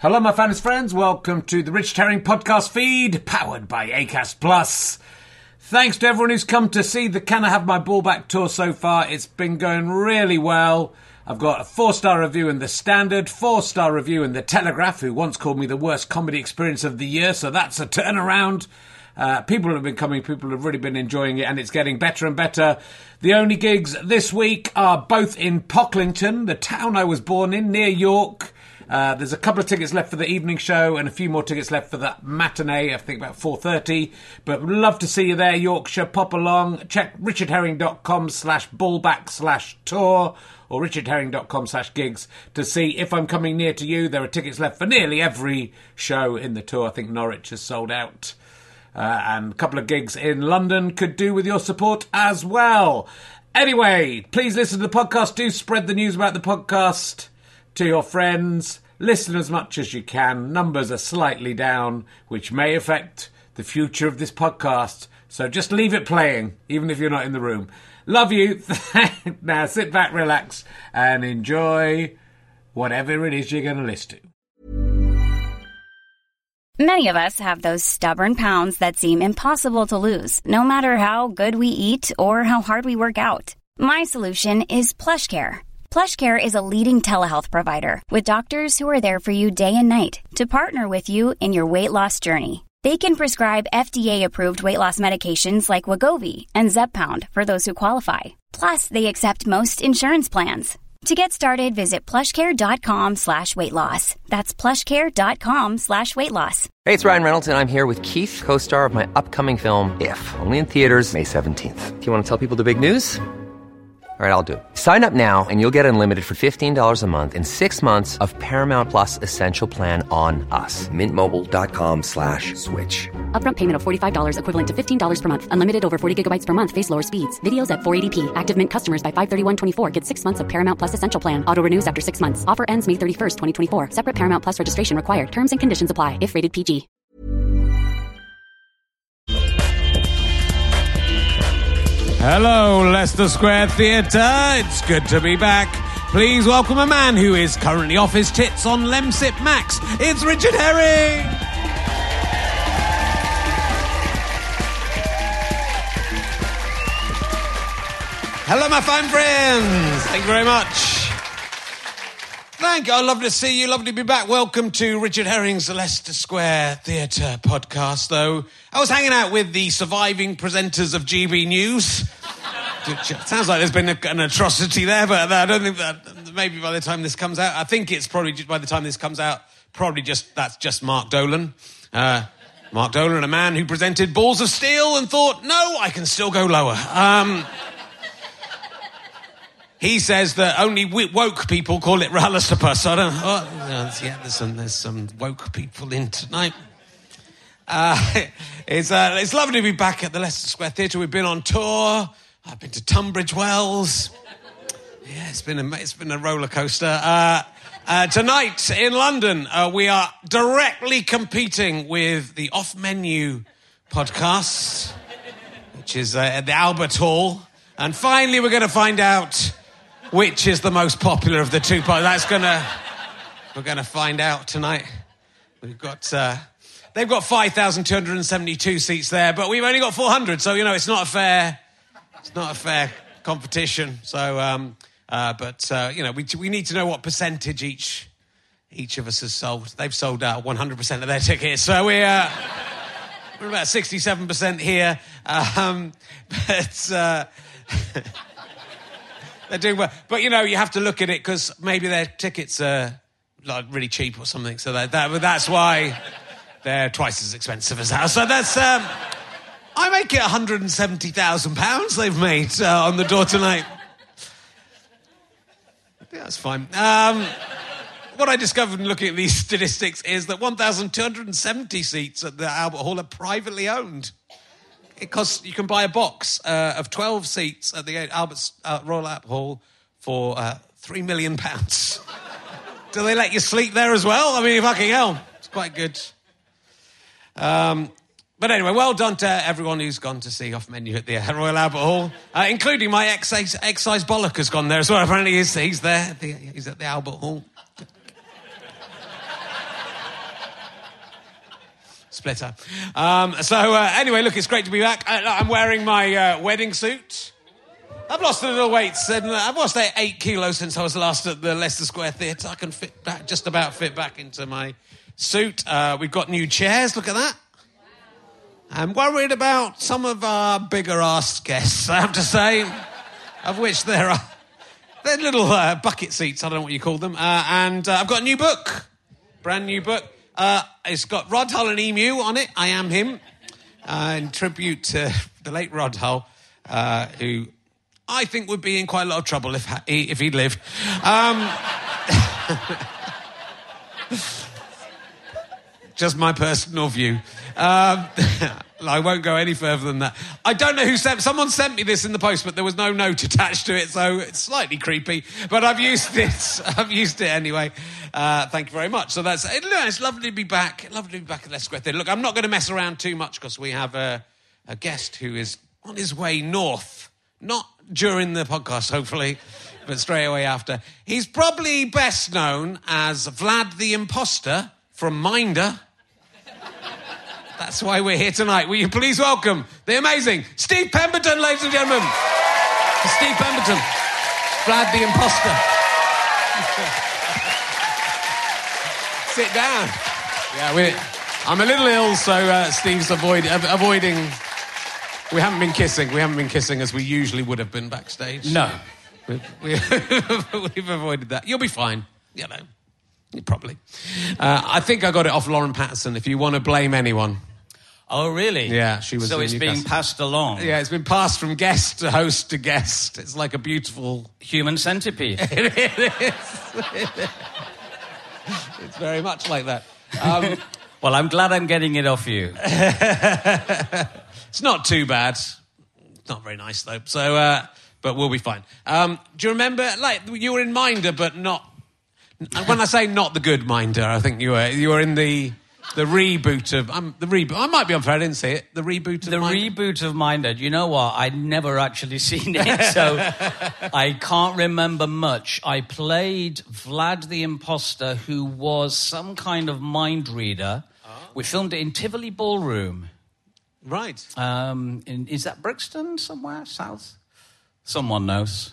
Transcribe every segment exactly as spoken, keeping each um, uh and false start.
Hello, my fans friends. Welcome to the Richard Herring podcast feed, powered by Acast Plus. Thanks to everyone who's come to see the Can I Have My Ball Back tour so far. It's been going really well. I've got a four-star review in The Standard, four-star review in The Telegraph, who once called me the worst comedy experience of the year, so that's a turnaround. Uh, people have been coming, people have really been enjoying it, and it's getting better and better. The only gigs this week are both in Pocklington, the town I was born in, near York. Uh, there's a couple of tickets left for the evening show and a few more tickets left for the matinee, I think about four thirty. But would love to see you there, Yorkshire. Pop along. Check richardherring.com slash ballback slash tour or richardherring.com slash gigs to see if I'm coming near to you. There are tickets left for nearly every show in the tour. I think Norwich has sold out. Uh, and a couple of gigs in London could do with your support as well. Anyway, please listen to the podcast. Do spread the news about the podcast to your friends. Listen as much as you can. Numbers are slightly down, which may affect the future of this podcast. So just leave it playing, even if you're not in the room. Love you. Now sit back, relax, and enjoy whatever it is you're going to listen to. Many of us have those stubborn pounds that seem impossible to lose, no matter how good we eat or how hard we work out. My solution is PlushCare. PlushCare is a leading telehealth provider with doctors who are there for you day and night to partner with you in your weight loss journey. They can prescribe F D A-approved weight loss medications like Wegovy and Zepbound for those who qualify. Plus, they accept most insurance plans. To get started, visit plushcare.com slash weight loss. That's plushcare.com slash weight loss. Hey, it's Ryan Reynolds, and I'm here with Keith, co-star of my upcoming film, If, only in theaters May seventeenth. Do you want to tell people the big news? All right, I'll do it. Sign up now and you'll get unlimited for fifteen dollars a month and six months of Paramount Plus Essential Plan on us. Mintmobile.com slash switch. Upfront payment of forty-five dollars equivalent to fifteen dollars per month. Unlimited over forty gigabytes per month. Face lower speeds. Videos at four eighty p. Active Mint customers by five thirty-one twenty-four get six months of Paramount Plus Essential Plan. Auto renews after six months. Offer ends May thirty-first, twenty twenty-four. Separate Paramount Plus registration required. Terms and conditions apply if rated P G. Hello, Leicester Square Theatre. It's good to be back. Please welcome a man who is currently off his tits on Lemsip Max. It's Richard Herring. Hello, my fine friends. Thank you very much. Thank you. I love to see you. Lovely to be back. Welcome to Richard Herring's Leicester Square Theatre podcast, though. I was hanging out with the surviving presenters of G B News. Sounds like there's been a, an atrocity there, but I don't think that... Maybe by the time this comes out... I think it's probably, just by the time this comes out, probably just... That's just Mark Dolan. Uh, Mark Dolan, a man who presented Balls of Steel and thought, no, I can still go lower. Um... He says that only woke people call it RHLSTP. I don't know. Oh, yeah, there's some, there's some woke people in tonight. Uh, it's, uh, it's lovely to be back at the Leicester Square Theatre. We've been on tour. I've been to Tunbridge Wells. Yeah, it's been a, it's been a roller coaster. Uh, uh, tonight in London, uh, we are directly competing with the Off Menu podcast, which is uh, at the Albert Hall. And finally, we're going to find out which is the most popular of the two. That's gonna, we're gonna find out tonight. We've got, uh, they've got five thousand two hundred seventy-two seats there, but we've only got four hundred. So, you know, it's not a fair, it's not a fair competition. So, um, uh, but, uh, you know, we, we need to know what percentage each, each of us has sold. They've sold out one hundred percent of their tickets. So we're, uh, we're about sixty-seven percent here. Um, but, uh, they're doing well. But, you know, you have to look at it because maybe their tickets are like really cheap or something. So that, that that's why they're twice as expensive as ours. So that's... Um, I make it one hundred seventy thousand pounds they've made uh, on the door tonight. Yeah, that's fine. Um, what I discovered in looking at these statistics is that one thousand two hundred seventy seats at the Albert Hall are privately owned. It costs, you can buy a box uh, of twelve seats at the Albert uh, Royal Albert Hall for uh, three million pounds. Do they let you sleep there as well? I mean, fucking hell. It's quite good. Um, but anyway, well done to everyone who's gone to see Off Menu at the uh, Royal Albert Hall, uh, including my ex-size bollock has gone there as well. Apparently he's, he's there. The, he's at the Albert Hall. Splitter. Um, so, uh, anyway, look, it's great to be back. Uh, I'm wearing my uh, wedding suit. I've lost a little weight. And I've lost eight kilos since I was last at the Leicester Square Theatre. I can fit back, just about fit back into my suit. Uh, we've got new chairs. Look at that. I'm worried about some of our bigger-arsed guests, I have to say, of which there are... They're little uh, bucket seats, I don't know what you call them. Uh, and uh, I've got a new book, brand new book. Uh, it's got Rod Hull and Emu on it, I Am Him, uh, in tribute to the late Rod Hull, uh, who I think would be in quite a lot of trouble if, ha- he, if he'd lived. Um, just my personal view. Um, I won't go any further than that. I don't know who sent... Someone sent me this in the post, but there was no note attached to it, so it's slightly creepy. But I've used it. I've used it anyway. Uh, thank you very much. So that's... It, it's lovely to be back. Lovely to be back at Leicester Square Theatre. Look, I'm not going to mess around too much because we have a, a guest who is on his way north. Not during the podcast, hopefully, but straight away after. He's probably best known as Vlad the Imposter from Minder. That's why we're here tonight. Will you please welcome the amazing Steve Pemberton, ladies and gentlemen. Steve Pemberton, Vlad the Imposter. Sit down. Yeah, we're, I'm a little ill, so uh, Steve's avoid, uh, avoiding... We haven't been kissing. We haven't been kissing as we usually would have been backstage. No. We, we, we've avoided that. You'll be fine, you know. Probably. Uh, I think I got it off Lauren Patterson, if you want to blame anyone. Oh, really? Yeah, she was... So it's being Newcastle. passed along? Yeah, it's been passed from guest to host to guest. It's like a beautiful... Human centipede. It is. It's very much like that. Um, well, I'm glad I'm getting it off you. It's not too bad. It's not very nice, though. So, uh, but we'll be fine. Um, do you remember, like, you were in Minder, but not... When I say not the good Minder, I think you were you were in the the reboot of um, the reboot. I might be unfair. I didn't see it. The reboot of the Minder. reboot of Minder. You know what? I'd never actually seen it, so I can't remember much. I played Vlad the Imposter, who was some kind of mind reader. Oh. We filmed it in Tivoli Ballroom. Right. Um, in, is that Brixton somewhere south? Someone knows.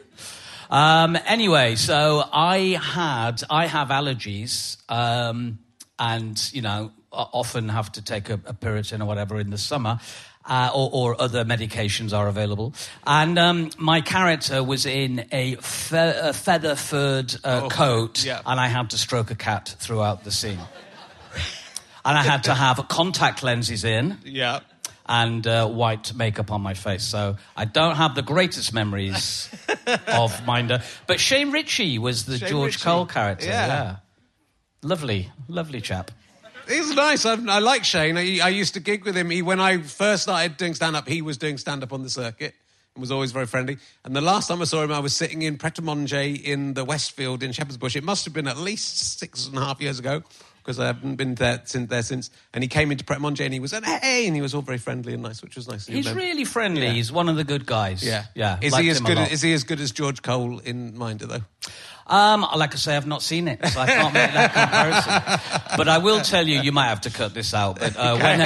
Um, anyway, so I had, I have allergies, um, and, you know, often have to take a, a Piriton or whatever in the summer, uh, or, or other medications are available. And um, my character was in a, fe- a feather-furred uh, oh, coat, yeah. And I had to stroke a cat throughout the scene. And I had to have contact lenses in. Yeah. And uh, white makeup on my face. So I don't have the greatest memories of Minder. But Shane Ritchie was the Shane George Ritchie. Cole character. Yeah. yeah. Lovely, lovely chap. He's nice. I, I like Shane. I, I used to gig with him. He, when I first started doing stand-up, he was doing stand-up on the circuit and was always very friendly. And the last time I saw him, I was sitting in Pret a Manger in the Westfield in Shepherd's Bush. It must have been at least six and a half years ago, because I haven't been there since, there since. And he came into Pret a Manger and he was, hey, and he was all very friendly and nice, which was nice. He's really friendly. Yeah. He's one of the good guys. Yeah. yeah. Is he as good? As, is he as good as George Cole in Minder, though? Um, like I say, I've not seen it, so I can't make that comparison. But I will tell you, you might have to cut this out. But uh, when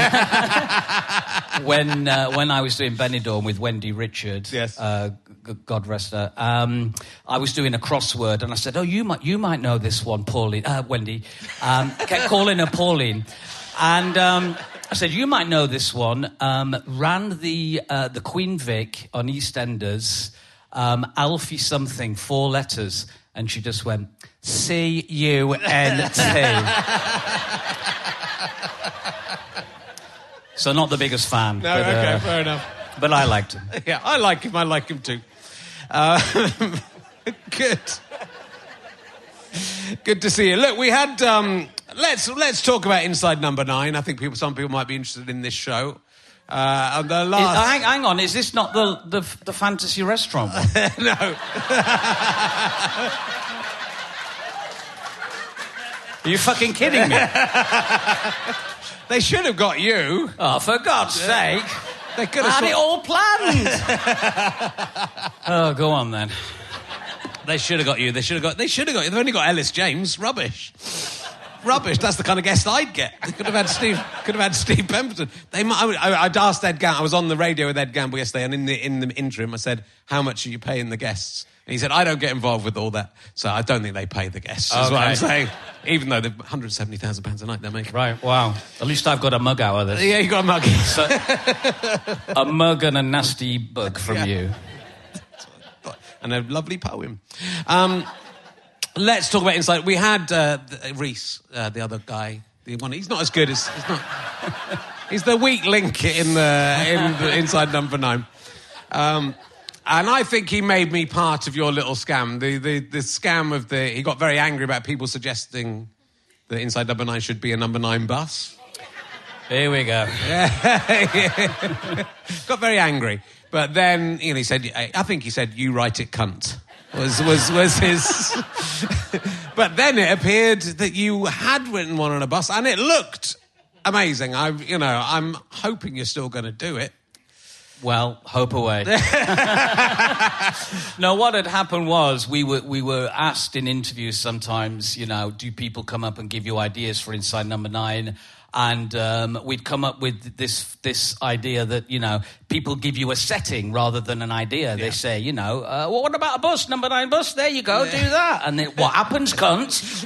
uh, when uh, when I was doing Benidorm with Wendy Richard, yes. uh, g- God rest her, um, I was doing a crossword, and I said, "Oh, you might you might know this one, Pauline, uh, Wendy." Um, kept calling her Pauline, and um, I said, "You might know this one." Um, ran the uh, the Queen Vic on EastEnders, um, Alfie something, four letters. And she just went, C U N T. So not the biggest fan. No, but, okay, uh, fair enough. But I liked him. Yeah, I like him. I like him too. Uh, good. Good to see you. Look, we had... Um, let's let's talk about Inside Number Nine. I think people, some people might be interested in this show. Uh, and the last... Is, hang, hang on, is this not the the, the fantasy restaurant one? No. Are you fucking kidding me? They should have got you. Oh, for God's sake. They could I have... had it all planned. Oh, go on then. They should have got you. They should have got... They should have got you. They've only got Ellis James. Rubbish. rubbish. That's the kind of guest I'd get. They could have had Steve. Could have had Steve Pemberton. They. I, I, I'd asked Ed Gamble. I was on the radio with Ed Gamble yesterday, and in the in the interim, I said, "How much are you paying the guests?" And he said, "I don't get involved with all that, so I don't think they pay the guests." Is Okay. what I'm saying. Even though they're one hundred seventy thousand pounds a night they're making. Right. Wow. At least I've got a mug out of this. Yeah, you got a mug. So, a mug and a nasty bug from Yeah. you. And a lovely poem. Um, let's talk about Inside. We had uh, Reese, uh, the other guy. The one. He's not as good as. He's, not, he's the weak link in the, in the Inside Number Nine. Um, and I think he made me part of your little scam. The, the the scam of the. He got very angry about people suggesting that Inside Number Nine should be a Number Nine bus. Here we go. Got very angry. But then, you know, he said, I think he said, "You write it, cunt," was, was, was his... But then it appeared that you had written one on a bus, and it looked amazing. I, you know, I'm hoping you're still going to do it. Well, hope away. No, what had happened was we were we were asked in interviews sometimes, you know, do people come up and give you ideas for Inside Number Nine? And um, we'd come up with this this idea that, you know, people give you a setting rather than an idea. Yeah. They say, you know, uh, well, what about a bus, Number Nine bus? There you go, yeah. Do that. And it, what happens, cunt?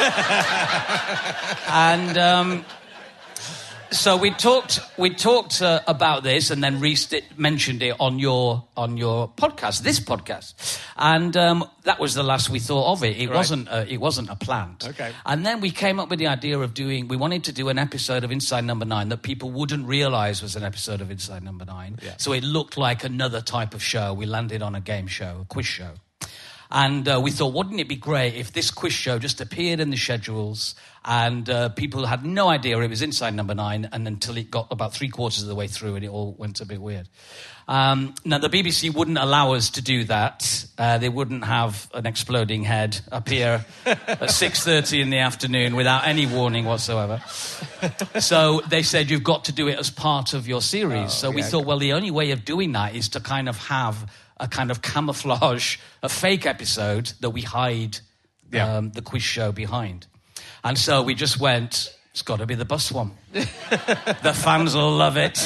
and... Um, So we talked. We talked uh, about this, and then Reese did, mentioned it on your on your podcast, this podcast, and um, that was the last we thought of it. It right. wasn't. A, it wasn't a plant. Okay. And then we came up with the idea of doing. We wanted to do an episode of Inside Number Nine that people wouldn't realise was an episode of Inside Number Nine. Yeah. So it looked like another type of show. We landed on a game show, a quiz show. And uh, we thought, wouldn't it be great if this quiz show just appeared in the schedules and uh, people had no idea it was Inside Number Nine, and until it got about three quarters of the way through and it all went a bit weird. Um, now, the B B C wouldn't allow us to do that. Uh, they wouldn't have an exploding head appear at six thirty in the afternoon without any warning whatsoever. So they said, you've got to do it as part of your series. Oh, so we yeah. thought, well, the only way of doing that is to kind of have a kind of camouflage, a fake episode that we hide yeah. um, the quiz show behind. And so we just went, it's got to be the bus one. The fans will love it.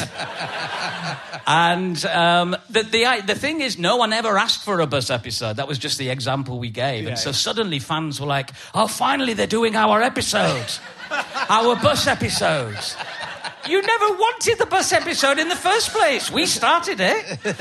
And um, the, the the thing is, no one ever asked for a bus episode. That was just the example we gave. Yeah, and so yeah. suddenly fans were like, oh, finally they're doing our episode. Our bus episode. You never wanted the bus episode in the first place. We started it.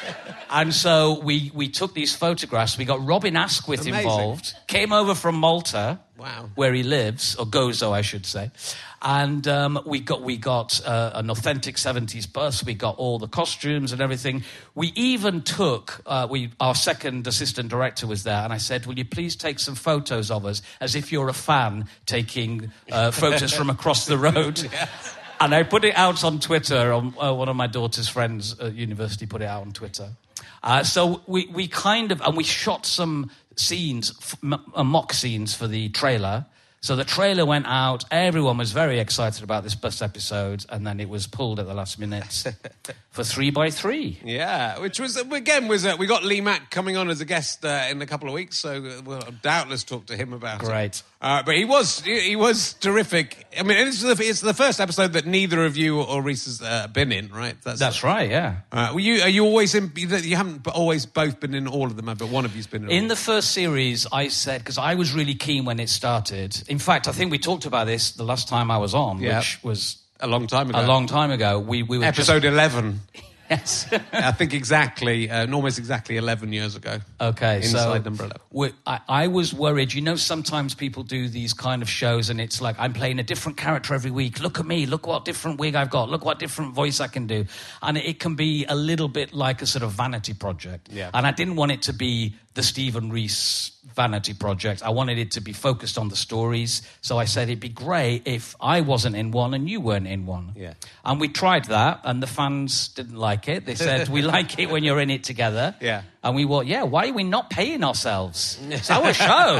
And so we, we took these photographs. We got Robin Asquith Amazing. involved. Came over from Malta, wow. where he lives, or Gozo, I should say. And um, we got we got uh, an authentic seventies bus. We got all the costumes and everything. We even took, uh, we our second assistant director was there, and I said, will you please take some photos of us as if you're a fan taking uh, photos from across the road? Yes. And I put it out on Twitter. On, uh, one of my daughter's friends at university put it out on Twitter. Uh, so we, we kind of... And we shot some scenes, m- uh, mock scenes for the trailer. So the trailer went out. Everyone was very excited about this bus episode. And then it was pulled at the last minute for three by three. Yeah, which was, again, was uh, we got Lee Mack coming on as a guest uh, in a couple of weeks. So we'll doubtless talk to him about Great. it. Uh, but he was he, he was terrific. I mean, it's the, it's the first episode that neither of you or Reese has uh, been in, right? That's, That's right, yeah. Uh, were you, are you always in... You haven't always both been in all of them, but one of you's been in all In the first series, I said... Because I was really keen when it started. In fact, I think we talked about this the last time I was on, yeah. which was... A long time ago. A long time ago. We, we were Episode just... eleven. Yes. I think exactly, uh, almost exactly eleven years ago. Okay, Inside so Number eleven. We, I, I was worried. You know, sometimes people do these kind of shows and it's like, I'm playing a different character every week. Look at me. Look what different wig I've got. Look what different voice I can do. And it can be a little bit like a sort of vanity project. Yeah. And I didn't want it to be the Stephen Reese vanity project. I wanted it to be focused on the stories. So I said it'd be great if I wasn't in one and you weren't in one. Yeah. And we tried that, and the fans didn't like it. They said, we like it when you're in it together. Yeah. And we went, yeah, why are we not paying ourselves? It's our show.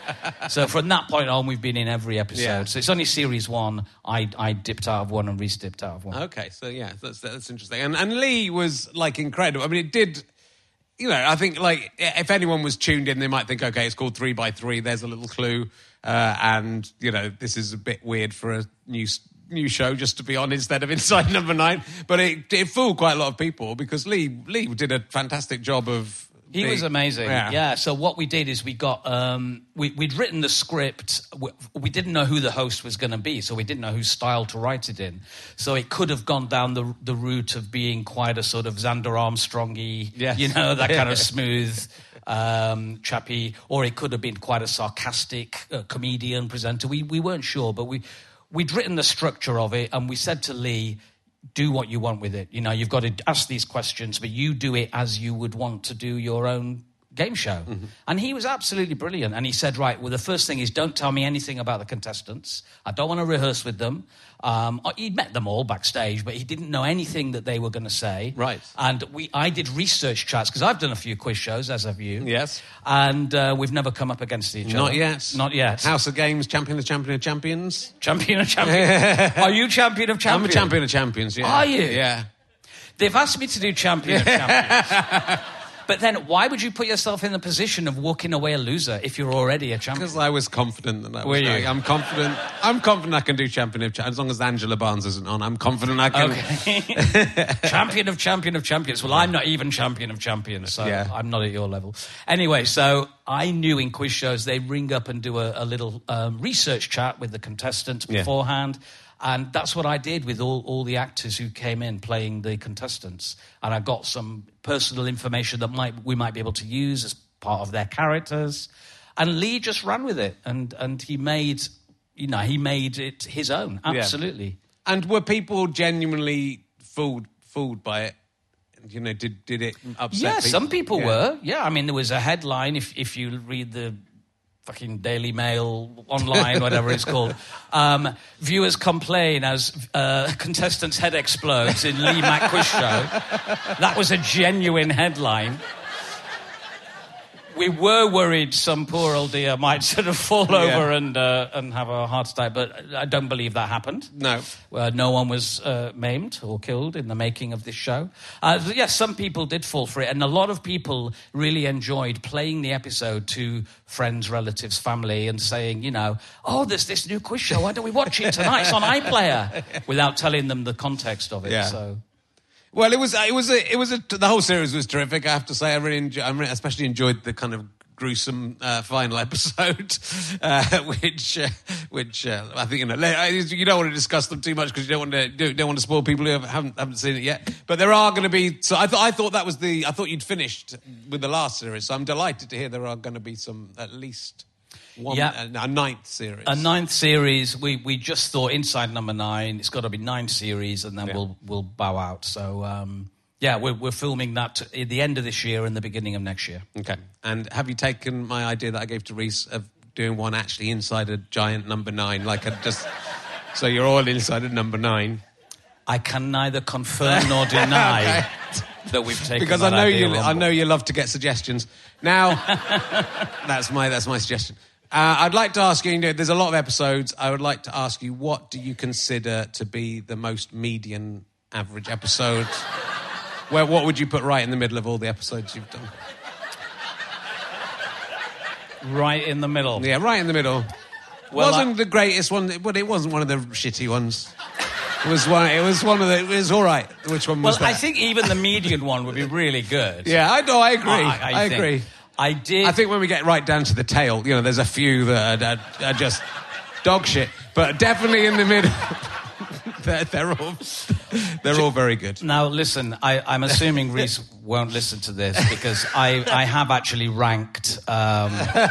So from that point on, we've been in every episode. Yeah. So it's only series one. I, I dipped out of one and Reese dipped out of one. Okay, so yeah, that's, that's interesting. And, and Lee was, like, incredible. I mean, it did... You know, I think, like, if anyone was tuned in, they might think, okay, it's called Three by Three. There's a little clue. uh, and you know this is a bit weird for a new new show just to be on instead of Inside Number Nine. But it, it fooled quite a lot of people because Lee Lee did a fantastic job of. He being, was amazing. Yeah. yeah. So what we did is we got um, we, we'd written the script. We, we didn't know who the host was going to be, so we didn't know whose style to write it in. So it could have gone down the the route of being quite a sort of Xander Armstrong-y, yes. you know, that kind of smooth um, chappy, or it could have been quite a sarcastic uh, comedian presenter. We we weren't sure, but we we'd written the structure of it, and we said to Lee, do what you want with it. You know, you've got to ask these questions, but you do it as you would want to do your own game show. Mm-hmm. And he was absolutely brilliant. And he said, right, well, the first thing is don't tell me anything about the contestants. I don't want to rehearse with them. Um, he'd met them all backstage, but he didn't know anything that they were going to say. Right. And we, I did research chats, because I've done a few quiz shows, as have you. Yes. And uh, we've never come up against each Not other. yet. Not yet. House of Games, champion of champion of champions. Champion of champions. Are you champion of champions? I'm a champion of champions, yeah. Are you? Yeah. They've asked me to do champion of champions. But then why would you put yourself in the position of walking away a loser if you're already a champion? Because I was confident that I was Were you? going. I'm confident. I'm confident I can do champion of champions. As long as Angela Barnes isn't on, I'm confident I can. Okay. Champion of champion of champions. Well, I'm not even champion of champions, so Yeah. I'm not at your level. Anyway, so I knew in quiz shows they ring up and do a, a little um, research chat with the contestants Yeah. beforehand. And that's what I did with all, all the actors who came in playing the contestants. And I got some personal information that might we might be able to use as part of their characters. And Lee just ran with it. And, and he made, you know, he made it his own. Absolutely. Yeah. And were people genuinely fooled fooled by it? You know, did did it upset Yeah, people? some people Yeah. were. Yeah, I mean, there was a headline, if if you read the fucking Daily Mail online, whatever it's called. Um, viewers complain as uh, contestant's head explodes in Lee Mack quiz show. That was a genuine headline. We were worried some poor old dear might sort of fall Yeah. over and uh, and have a heart attack, but I don't believe that happened. No. Uh, no one was uh, maimed or killed in the making of this show. Uh, yes, yeah, some people did fall for it, and a lot of people really enjoyed playing the episode to friends, relatives, family, and saying, you know, oh, there's this new quiz show, why don't we watch it tonight? It's on iPlayer, without telling them the context of it. Yeah. So. Well, it was it was a, it was a, the whole series was terrific. I have to say, I really enjoy, I really, especially enjoyed the kind of gruesome uh, final episode, uh, which uh, which uh, I think you know you don't want to discuss them too much because you don't want to do, don't want to spoil people who haven't haven't seen it yet. But there are going to be. So I thought I thought that was the I thought you'd finished with the last series. So I'm delighted to hear there are going to be some at least. One, Yeah. a, a ninth series. A ninth series. We we just thought Inside Number Nine. It's got to be nine series, and then Yeah. we'll we'll bow out. So um, yeah, we're we're filming that at the end of this year and the beginning of next year. Okay. And have you taken my idea that I gave to Reese of doing one actually inside a giant number nine, like a just so you're all inside a number nine? I can neither confirm nor deny Okay. that we've taken Because I that know idea you, on I board. know you love to get suggestions. Now, that's my that's my suggestion. Uh, I'd like to ask you, you know, there's a lot of episodes. I would like to ask you, what do you consider to be the most median average episode? Where, what would you put right in the middle of all the episodes you've done? Right in the middle. Yeah, right in the middle. Well, wasn't I- the greatest one, but it wasn't one of the shitty ones. It was one. It was one of the. It was all right. Which one Well, was that? I think even the median one would be really good. Yeah, I know. I agree. I, I, I think. agree. I did. I think when we get right down to the tail, you know, there's a few that are, are, are just dog shit, but definitely in the middle, they're, they're all they're all very good. Now, listen, I, I'm assuming Reese won't listen to this because I, I have actually ranked. Um,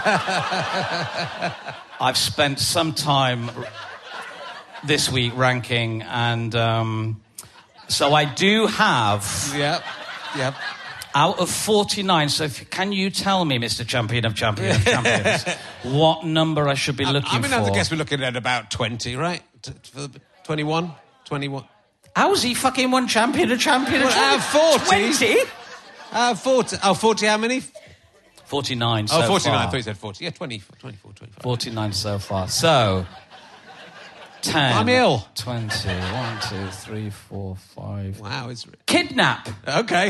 I've spent some time this week ranking, and um, so I do have, Yep, yep. out of forty-nine, so if, can you tell me, Mister Champion of Champions of Champions, what number I should be looking I mean, for? I guess we're looking at about twenty, right? T- for the- twenty-one? twenty-one. How's he fucking won Champion of Champion of Well, out Champions? of forty. twenty? Uh, forty. Oh, forty how many? forty-nine so Oh, forty-nine. I far. thought you said forty. Yeah, twenty, twenty-four, twenty-five. forty-nine so far. So, ten. I'm ill. twenty. one, two, three, four, five. Wow, it's... Kidnap. Okay.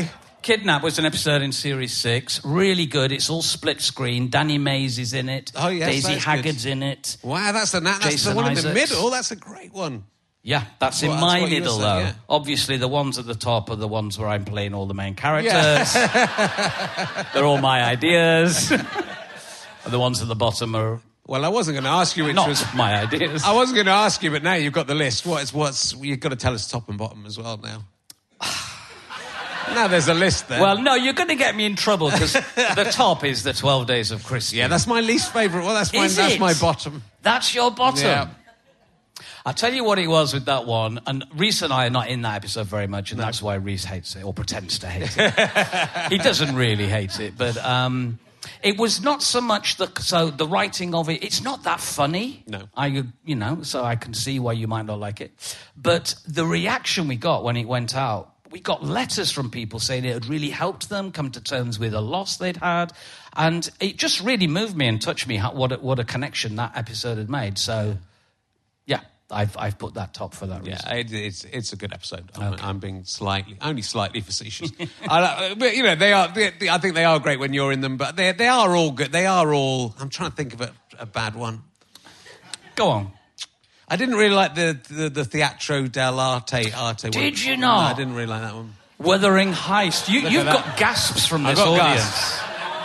Kidnap was an episode in Series six. Really good. It's all split screen. Danny Mays is in it. Oh, yes, Daisy that's Haggard's good. in it. Wow, that's the, that's Jason the one Isaacs. in the middle. That's a great one. Yeah, that's in Well, my that's what you middle, were though. saying, yeah. Obviously, the ones at the top are the ones where I'm playing all the main characters. They're all my ideas. And the ones at the bottom are Well, I wasn't going to ask you which not was... my ideas. I wasn't going to ask you, but now you've got the list. What is, what's... You've got to tell us top and bottom as well now. Now there's a list there. Well, no, you're going to get me in trouble because the top is the twelve Days of Christmas. Yeah, that's my least favourite. Well, that's my, Is that's it? my bottom. That's your bottom. Yeah. I'll tell you what it was with that one, and Reese and I are not in that episode very much, and no. That's why Reese hates it, or pretends to hate it. He doesn't really hate it, but um, it was not so much the... So the writing of it, it's not that funny. No. I, you know, so I can see why you might not like it. But the reaction we got when it went out, we got letters from people saying it had really helped them come to terms with a loss they'd had, and it just really moved me and touched me how, what, a, what a connection that episode had made, so... Yeah, I've I've put that top for that reason. Yeah, it, it's it's a good episode. I'm, Okay. I'm being slightly, only slightly facetious. I, like- but you know, they are. They, they- I think they are great when you're in them, but they they are all good. They are all. I'm trying to think of a, a bad one. Go on. I didn't really like the the, the Teatro dell'arte arte. Did one. you not? No, I didn't really like that one. Wuthering Heist. You, Look you've at got that. gasps from I've this got audience. gasps.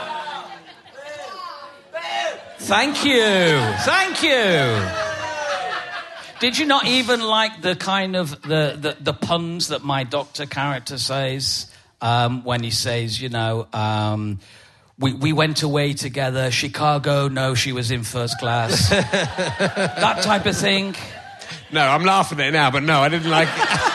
Thank you. Thank you. Did you not even like the kind of the, the, the puns that my doctor character says um, when he says, you know, um, we, we went away together, Chicago, no, she was in first class. That type of thing. No, I'm laughing at it now, but no, I didn't like it.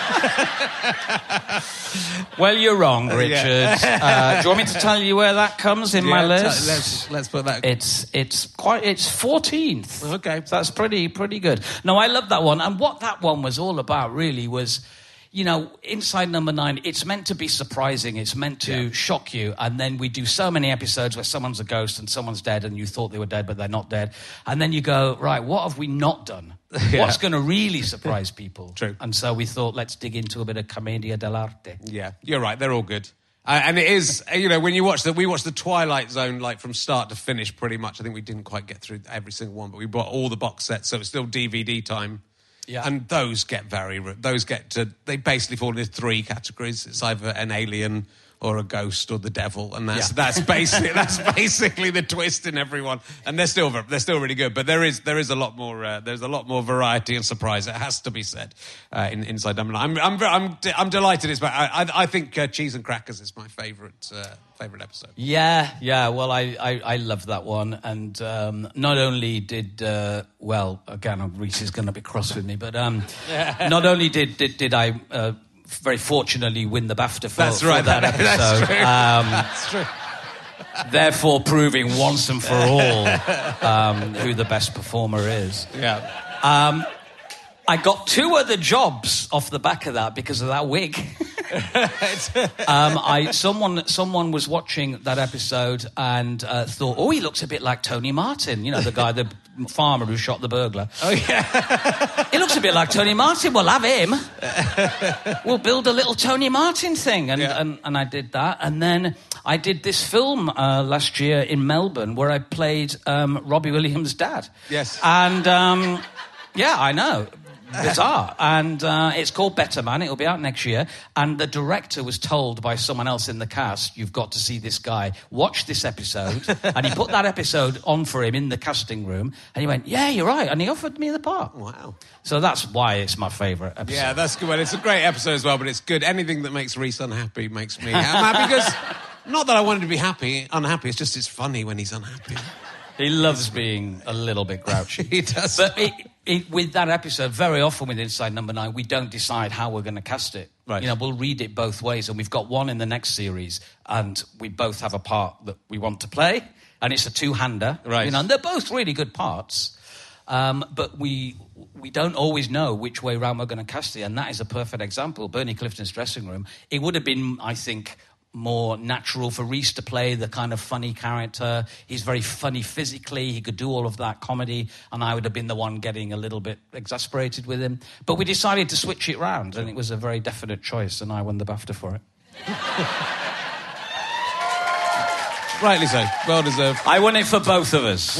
Well, you're wrong, Richard. Uh, do you want me to tell you where that comes in my Yeah, t- list? let's let's put that. It's it's quite it's fourteenth. Okay. So that's pretty pretty good. No, I love that one. And what that one was all about really was, you know, Inside Number Nine, it's meant to be surprising. It's meant to Yeah. shock you. And then we do so many episodes where someone's a ghost and someone's dead and you thought they were dead, but they're not dead. And then you go, right, what have we not done? Yeah. What's going to really surprise people? True. And so we thought, let's dig into a bit of Commedia dell'arte. Yeah, you're right. They're all good. Uh, and it is, you know, when you watch that, we watched the Twilight Zone like from start to finish pretty much. I think we didn't quite get through every single one, but we bought all the box sets, so it's still D V D time. Yeah. And those get very, those get to, they basically fall into three categories. It's either an alien or a ghost or the devil, and that's Yeah. that's basically that's basically the twist in everyone. And they're still they're still really good, but there is there is a lot more uh, there's a lot more variety and surprise. It has to be said uh, in Inside Number Nine. I'm I'm very- I'm, de- I'm delighted. It's back. I I, I think uh, Cheese and Crackers is my favourite uh, favourite episode. Yeah, yeah. Well, I, I, I love that one. And um, not only did, uh, well, again, Reese is going to be cross with me, but um, not only did did, did I uh, very fortunately win the BAFTA for, That's for right, that that- episode, that's true. um, That's true. therefore proving once and for all um, who the best performer is. Yeah. Um, I got two other jobs off the back of that because of that wig. um, I someone someone was watching that episode and uh, thought, oh, he looks a bit like Tony Martin, you know, the guy, the farmer who shot the burglar. Oh yeah. He looks a bit like Tony Martin. We'll have him. We'll build a little Tony Martin thing, and Yeah. and, and I did that, and then I did this film uh, last year in Melbourne where I played um, Robbie Williams' dad. Yes. And um, yeah, I know. Bizarre. And uh, it's called Better Man. It'll be out next year. And the director was told by someone else in the cast, you've got to see this guy. Watch this episode. And he put that episode on for him in the casting room. And he went, yeah, you're right. And he offered me the part. Wow. So that's why it's my favourite episode. Yeah, that's good. Well, it's a great episode as well, but it's good. Anything that makes Reese unhappy makes me happy because not that I wanted to be happy, unhappy. It's just it's funny when he's unhappy. He loves being a little bit grouchy. He does. But it, it, with that episode, very often with Inside Number Nine, we don't decide how we're going to cast it. Right. You know, we'll read it both ways, and we've got one in the next series, and we both have a part that we want to play, and it's a two-hander. Right. You know, and they're both really good parts, um, but we we don't always know which way round we're going to cast it, and that is a perfect example. Bernie Clifton's dressing room. It would have been, I think, more natural for Reese to play the kind of funny character. He's very funny physically. He could do all of that comedy, and I would have been the one getting a little bit exasperated with him. But we decided to switch it round, and it was a very definite choice, and I won the BAFTA for it. Rightly so. Well deserved. I won it for both of us.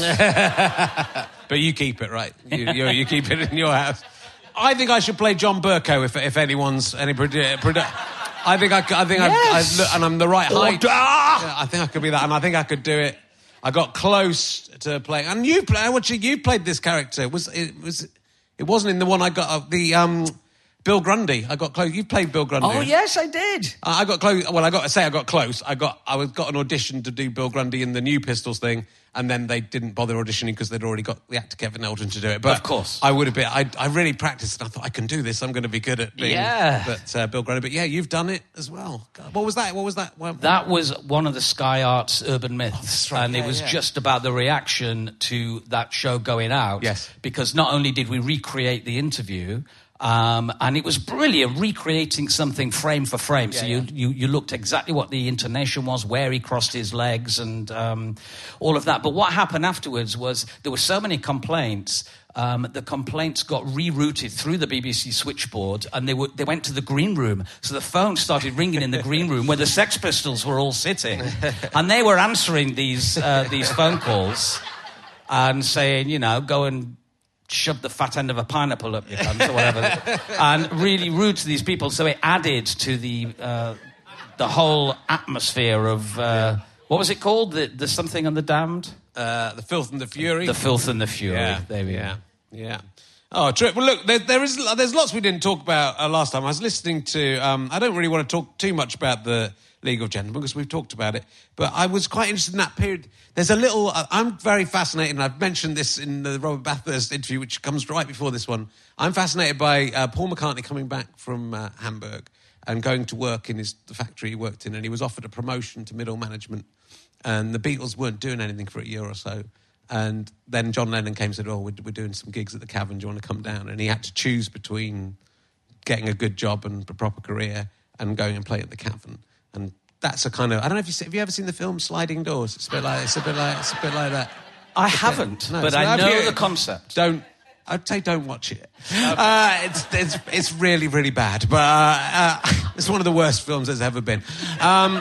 But you keep it, right? You, you, you keep it in your house. I think I should play John Burko if if anyone's any. Produ- produ- I think I, I think yes. I, I, and I'm the right height. Oh, ah! Yeah, I think I could be that, and I think I could do it. I got close to playing, and you play. Actually, you played this character. Was it was? It wasn't in the one I got. Uh, the um, Bill Grundy. I got close. You played Bill Grundy. Oh yes, I did. I got close. Well, I got to say I got close. I got I was got an audition to do Bill Grundy in the New Pistols thing, and then they didn't bother auditioning because they'd already got the actor Kevin Eldon to do it. But of course, I would have been. I I really practiced, and I thought I can do this. I'm going to be good at being. Yeah. But uh, Bill Grundy. But yeah, you've done it as well. God, what was that? What was that? What, that was one of the Sky Arts urban myths, oh, right. and yeah, it was yeah. just about the reaction to that show going out. Yes, because not only did we recreate the interview. Um, and it was brilliant, recreating something frame for frame. Yeah, so you, yeah. you you looked exactly what the intonation was, where he crossed his legs, and um, all of that. But what happened afterwards was there were so many complaints. Um, the complaints got rerouted through the B B C switchboard, and they were, they went to the green room. So the phone started ringing in the green room where the Sex Pistols were all sitting, and they were answering these uh, these phone calls and saying, you know, go and shove the fat end of a pineapple up your cunt or whatever, and really rude to these people. So it added to the uh, the whole atmosphere of uh, what was it called? The, the something and the damned. Uh, the Filth and the Fury. The Filth and the Fury. Yeah, there we yeah, go. Yeah. Oh, true. Well, look, there, there is there's lots we didn't talk about uh, last time. I was listening to. Um, I don't really want to talk too much about the League of Gentlemen because we've talked about it, but I was quite interested in that period. There's a little. Uh, I'm very fascinated, and I've mentioned this in the Robert Bathurst interview, which comes right before this one. I'm fascinated by uh, Paul McCartney coming back from uh, Hamburg and going to work in his the factory he worked in, and he was offered a promotion to middle management, and the Beatles weren't doing anything for a year or so. And then John Lennon came and said, oh, we're, we're doing some gigs at the Cavern, do you want to come down? And he had to choose between getting a good job and a proper career and going and play at the Cavern. And that's a kind of, I don't know if you see, have you ever seen the film Sliding Doors? It's a bit like, it's a bit like, it's a bit like that. I haven't, no, but I I know you, the concept. Don't, I'd say don't watch it. Okay. Uh, it's, it's, it's really, really bad, but uh, uh, it's one of the worst films there's ever been. Um,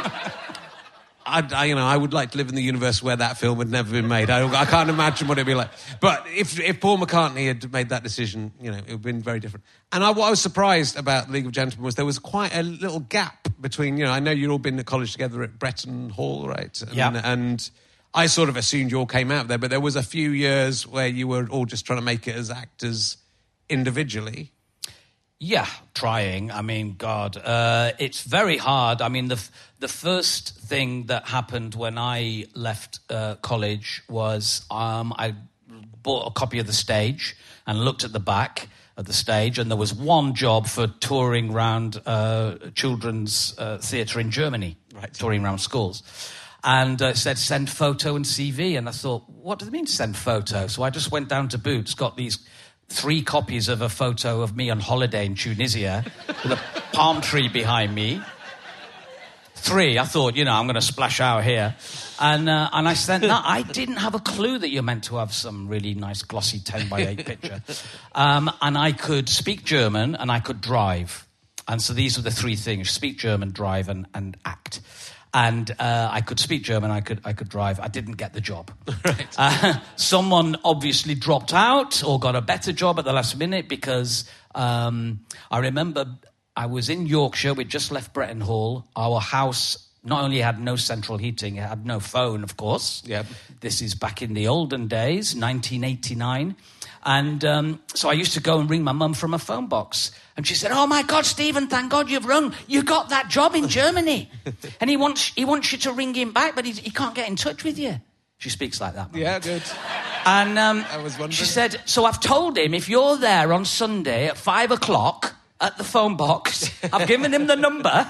I, I, you know, I would like to live in the universe where that film had never been made. I, I can't imagine what it'd be like. But if, if Paul McCartney had made that decision, you know, it would have been very different. And I, what I was surprised about League of Gentlemen was there was quite a little gap between, you know, I know you'd all been at college together at Bretton Hall, right? And, yeah. And I sort of assumed you all came out there, but there was a few years where you were all just trying to make it as actors individually. Yeah, trying. I mean, God, uh, it's very hard. I mean, the the first thing that happened when I left uh, college was um, I bought a copy of The Stage and looked at the back of the stage, and there was one job for touring around uh, children's uh, theatre in Germany, right, touring around schools. And uh, it said, send photo and C V. And I thought, what does it mean, send photo? So I just went down to Boots, got these three copies of a photo of me on holiday in Tunisia with a palm tree behind me. Three, I thought, you know, I'm going to splash out here. And uh, and I sent that. I didn't have a clue that you're meant to have some really nice glossy ten by eight picture. Um, and I could speak German and I could drive. And so these were the three things: speak German, drive, and, and act. And uh, I could speak German, I could I could drive. I didn't get the job. Right. Uh, someone obviously dropped out or got a better job at the last minute because um, I remember I was in Yorkshire. We'd just left Bretton Hall. Our house not only had no central heating, it had no phone, of course. Yep. This is back in the olden days, nineteen eighty-nine. And um, so I used to go and ring my mum from a phone box. And she said, oh, my God, Stephen, thank God you've rung. You got that job in Germany. And he wants he wants you to ring him back, but he, he can't get in touch with you. She speaks like that. Mum. Yeah, good. And um, I was wondering. She said, so I've told him if you're there on Sunday at five o'clock at the phone box, I've given him the number.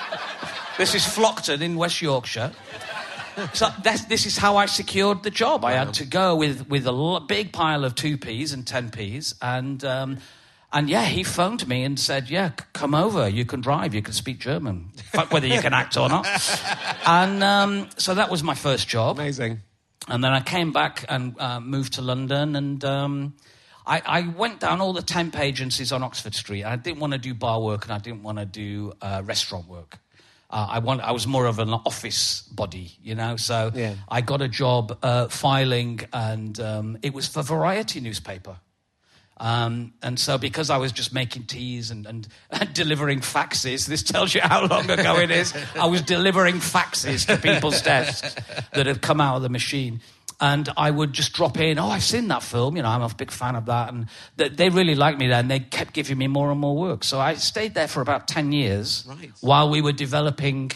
This is Flockton in West Yorkshire. So that's, this is how I secured the job. Wow. I had to go with, with a l- big pile of two P's and ten P's. And, um, and yeah, he phoned me and said, yeah, c- come over. You can drive. You can speak German. Fuck whether you can act or not. And um, so that was my first job. Amazing. And then I came back and uh, moved to London. And um, I, I went down all the temp agencies on Oxford Street. I didn't want to do bar work and I didn't want to do uh, restaurant work. Uh, I want. I was more of an office body, you know. So Yeah. I got a job uh, filing, and um, it was for Variety newspaper. Um, and so because I was just making teas and, and, and delivering faxes, this tells you how long ago it is. I was delivering faxes to people's desks that had come out of the machine. And I would just drop in, oh, I've seen that film, you know, I'm a big fan of that. And th- they really liked me there, and they kept giving me more and more work. So I stayed there for about ten years Right. while we were developing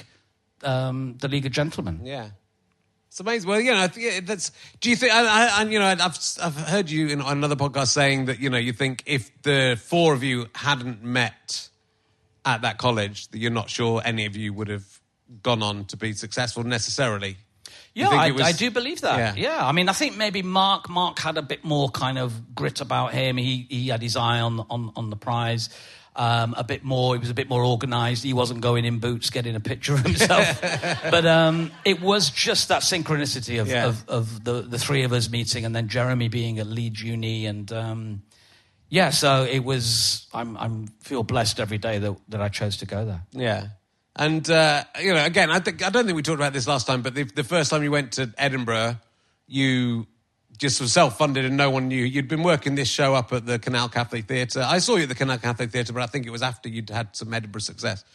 um, The League of Gentlemen. Yeah. It's amazing. Well, you know, I think that's. Do you think? I, I, I, you know, I've I've heard you in, on another podcast saying that you know you think if the four of you hadn't met at that college, that you're not sure any of you would have gone on to be successful necessarily. You Yeah, think I, it was- I do believe that. Yeah. Yeah. I mean, I think maybe Mark Mark had a bit more kind of grit about him. He he had his eye on on, on the prize. Um, a bit more, he was a bit more organised. He wasn't going in boots, getting a picture of himself. But um, it was just that synchronicity of, Yeah. of, of the, the three of us meeting, and then Jeremy being at Leeds Uni. And um, yeah, so it was, I'm I'm feel blessed every day that, that I chose to go there. Yeah. And, uh, you know, again, I, think, I don't think we talked about this last time, but the, the first time you went to Edinburgh, you just were self-funded and no one knew. You'd been working this show up at the Canal Cafe Theatre. I saw you at the Canal Cafe Theatre, but I think it was after you'd had some Edinburgh success.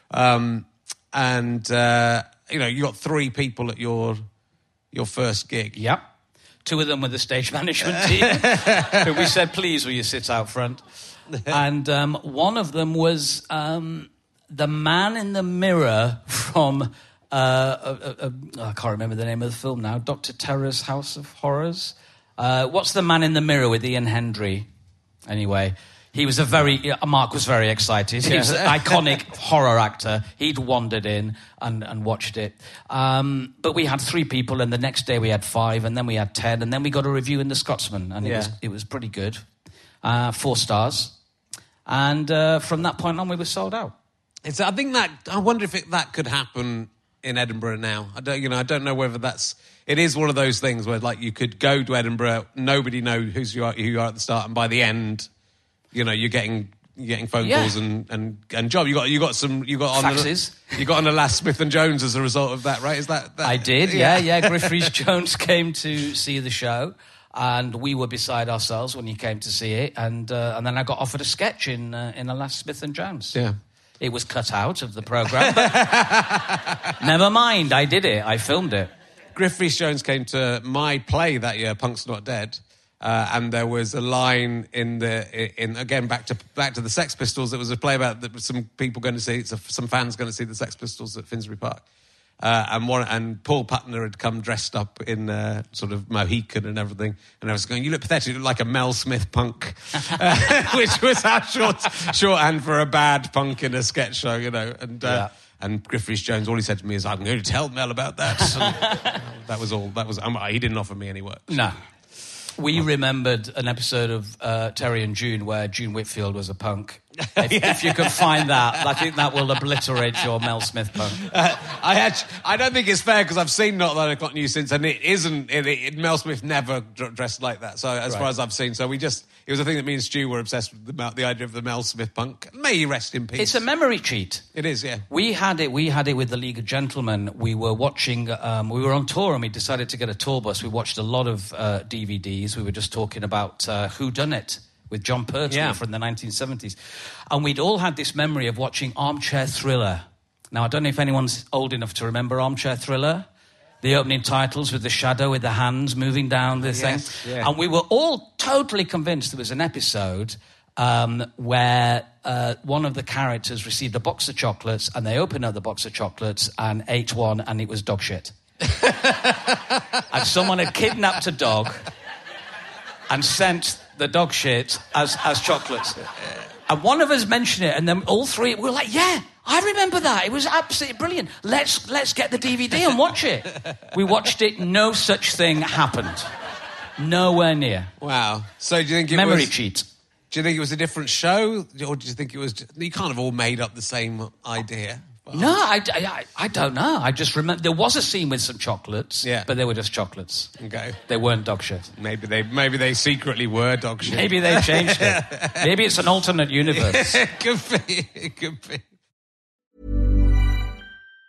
Um, and, uh, you know, you got three people at your your first gig. Yep. Two of them were the stage management team, who we said, please, will you sit out front? And um, one of them was um, the man in the mirror from, uh, uh, uh, uh, I can't remember the name of the film now, Doctor Terror's House of Horrors. Uh, what's the man in the mirror with Ian Hendry? Anyway, he was a very, yeah, Mark was very excited. He was an iconic horror actor. He'd wandered in and, and watched it. Um, but we had three people, and the next day we had five, and then we had ten, and then we got a review in The Scotsman, and it, Yeah. was, it was pretty good. Uh, four stars. And uh, from that point on, we were sold out. It's, I think that, I wonder if it, that could happen in Edinburgh now. I don't, you know, I don't know whether that's, it is one of those things where like you could go to Edinburgh, nobody know who's you are, who you are at the start, and by the end, you know, you're getting you're getting phone Yeah. calls and, and, and job. You got you got some you got on Faxes. The, you got on the last Smith and Jones as a result of that, right? Is that, that I did, yeah, yeah. Griff Rhys-Jones came to see the show, and we were beside ourselves when he came to see it, and uh, and then I got offered a sketch in uh, in a last Smith and Jones. Yeah. It was cut out of the programme, but never mind, I did it, I filmed it. Griff Rhys-Jones came to my play that year, Punk's Not Dead, uh, and there was a line in the in again back to back to the Sex Pistols. There was a play about the, some people going to see some fans going to see the Sex Pistols at Finsbury Park, uh, and one and Paul Putner had come dressed up in uh, sort of Mohican and everything, and I was going, "You look pathetic, you look like a Mel Smith punk," uh, which was our short shorthand for a bad punk in a sketch show, you know, and. Uh, Yeah. And Griff Rhys-Jones, all he said to me is, "I'm going to tell Mel about that." And that was all. That was. Um, he didn't offer me any work. No. We remembered an episode of uh, Terry and June where June Whitfield was a punk. If, Yeah. if you can find that, I think that will obliterate your Mel Smith punk. Uh, I actually, I don't think it's fair because I've seen Not Nine O'Clock News since, and it isn't. It, it, Mel Smith never dr- dressed like that. So as Right. far as I've seen, so we just. It was a thing that me and Stu were obsessed with the, Mel- the idea of the Mel Smith punk. May he rest in peace. It's a memory cheat. It is, yeah. We had it. We had it with the League of Gentlemen. We were watching. Um, we were on tour, and we decided to get a tour bus. We watched a lot of uh, D V Ds. We were just talking about uh, Who Done It with John Pertwee Yeah. from the nineteen seventies, and we'd all had this memory of watching Armchair Thriller. Now, I don't know if anyone's old enough to remember Armchair Thriller. The opening titles with the shadow with the hands moving down the Yes, thing. yeah. And we were all totally convinced there was an episode um, where uh, one of the characters received a box of chocolates, and they opened up the box of chocolates and ate one, and it was dog shit. And someone had kidnapped a dog and sent the dog shit as, as chocolates. And one of us mentioned it, and then all three were like, yeah, I remember that. It was absolutely brilliant. Let's let's get the D V D and watch it. We watched it. No such thing happened. Nowhere near. Wow. So do you think it Memory was? cheat. Do you think it was a different show, or do you think it was? You can't have all made up the same idea. No, I, I, I don't know. I just remember there was a scene with some chocolates, Yeah. but they were just chocolates. Okay. They weren't dog shit. Maybe they maybe they secretly were dog shit. Maybe they changed it. Maybe it's an alternate universe. it could be. It could be.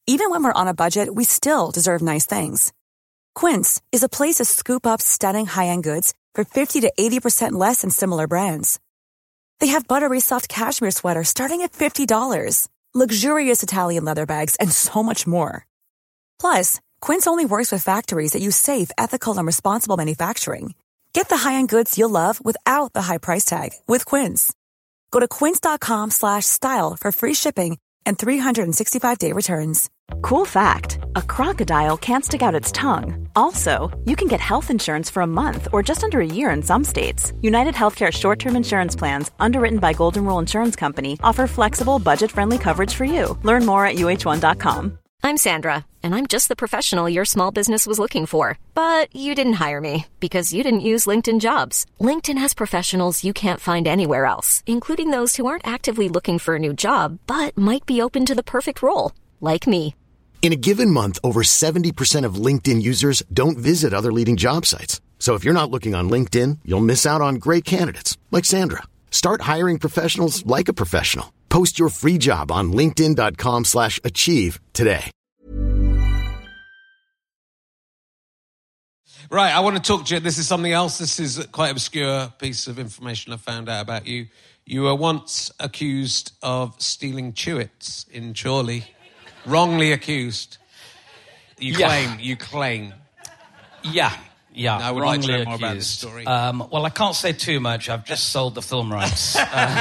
Even when we're on a budget, we still deserve nice things. Quince is a place to scoop up stunning high-end goods for fifty to eighty percent less than similar brands. They have buttery soft cashmere sweaters starting at fifty dollars, luxurious Italian leather bags, and so much more. Plus, Quince only works with factories that use safe, ethical, and responsible manufacturing. Get the high-end goods you'll love without the high price tag with Quince. Go to quince.com slash style for free shipping and three sixty-five day returns. Cool fact, a crocodile can't stick out its tongue. Also, you can get health insurance for a month or just under a year in some states. United Healthcare short-term insurance plans, underwritten by Golden Rule Insurance Company, offer flexible, budget-friendly coverage for you. Learn more at U H one dot com. I'm Sandra, and I'm just the professional your small business was looking for. But you didn't hire me because you didn't use LinkedIn Jobs. LinkedIn has professionals you can't find anywhere else, including those who aren't actively looking for a new job, but might be open to the perfect role, like me. In a given month, over seventy percent of LinkedIn users don't visit other leading job sites. So if you're not looking on LinkedIn, you'll miss out on great candidates, like Sandra. Start hiring professionals like a professional. Post your free job on linkedin.com slash achieve today. Right, I want to talk to you. This is something else. This is quite obscure piece of information I found out about you. You were once accused of stealing Chewits in Chorley. Wrongly accused. You Yeah. claim, you claim. Yeah, yeah. I would wrongly like to know more accused. about this story. Um, well, I can't say too much. I've just sold the film rights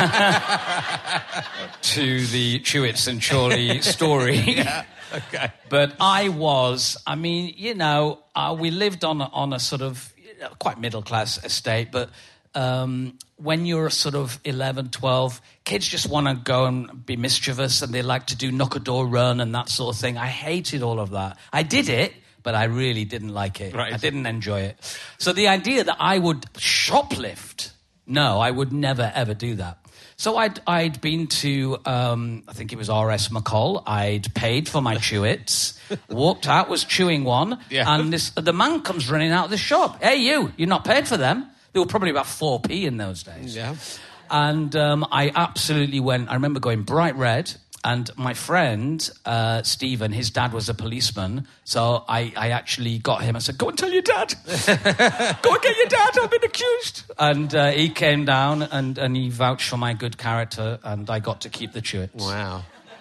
uh, to the Chewits and Chorley story. Yeah, okay. But I was, I mean, you know, uh, we lived on a, on a sort of you know, quite middle-class estate, but um, when you're sort of eleven, twelve, kids just want to go and be mischievous and they like to do knock-a-door run and that sort of thing. I hated all of that. I did it, but I really didn't like it. Right. I didn't enjoy it. So the idea that I would shoplift, no, I would never, ever do that. So I'd, I'd been to, um, I think it was R S McCall. I'd paid for my Chewits, walked out, was chewing one, Yeah. and this, the man comes running out of the shop. Hey, you, you're not paid for them. They were probably about four p in those days. Yeah. And um, I absolutely went, I remember going bright red, and my friend, uh, Stephen, his dad was a policeman, so I, I actually got him. I said, go and tell your dad. Go and get your dad, I've been accused. And uh, he came down and, and he vouched for my good character, and I got to keep the Chewits. Wow.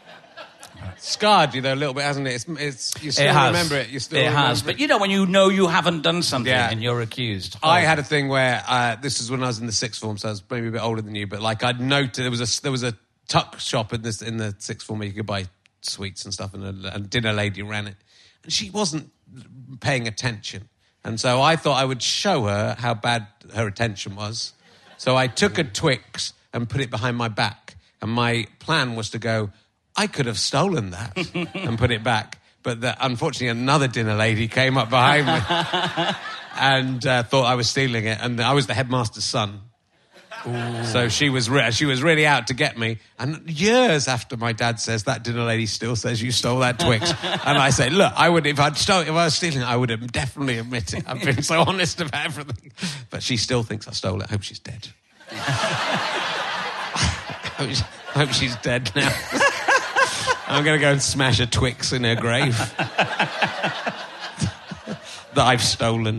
Scarred you, though, a little bit, hasn't it? It's, it's, you still It has. remember it. You still it remember has. But, you know, when you know you haven't done something Yeah. and you're accused. I Oh. had a thing where uh, this was when I was in the sixth form, so I was maybe a bit older than you. But like I'd noted there was a there was a tuck shop in this in the sixth form where you could buy sweets and stuff, and a, a dinner lady ran it, and she wasn't paying attention, and so I thought I would show her how bad her attention was. So I took a Twix and put it behind my back, and my plan was to go, I could have stolen that and put it back. But the, unfortunately, another dinner lady came up behind me and uh, thought I was stealing it. And I was the headmaster's son. Ooh. So she was re- she was really out to get me. And years after my dad says, that dinner lady still says you stole that Twix. And I say, look, I would if I'd stole, if I was stealing it, I would have definitely admit it. I've been so honest about everything. But she still thinks I stole it. I hope she's dead. I hope, she, I hope she's dead now. I'm going to go and smash a Twix in her grave that I've stolen.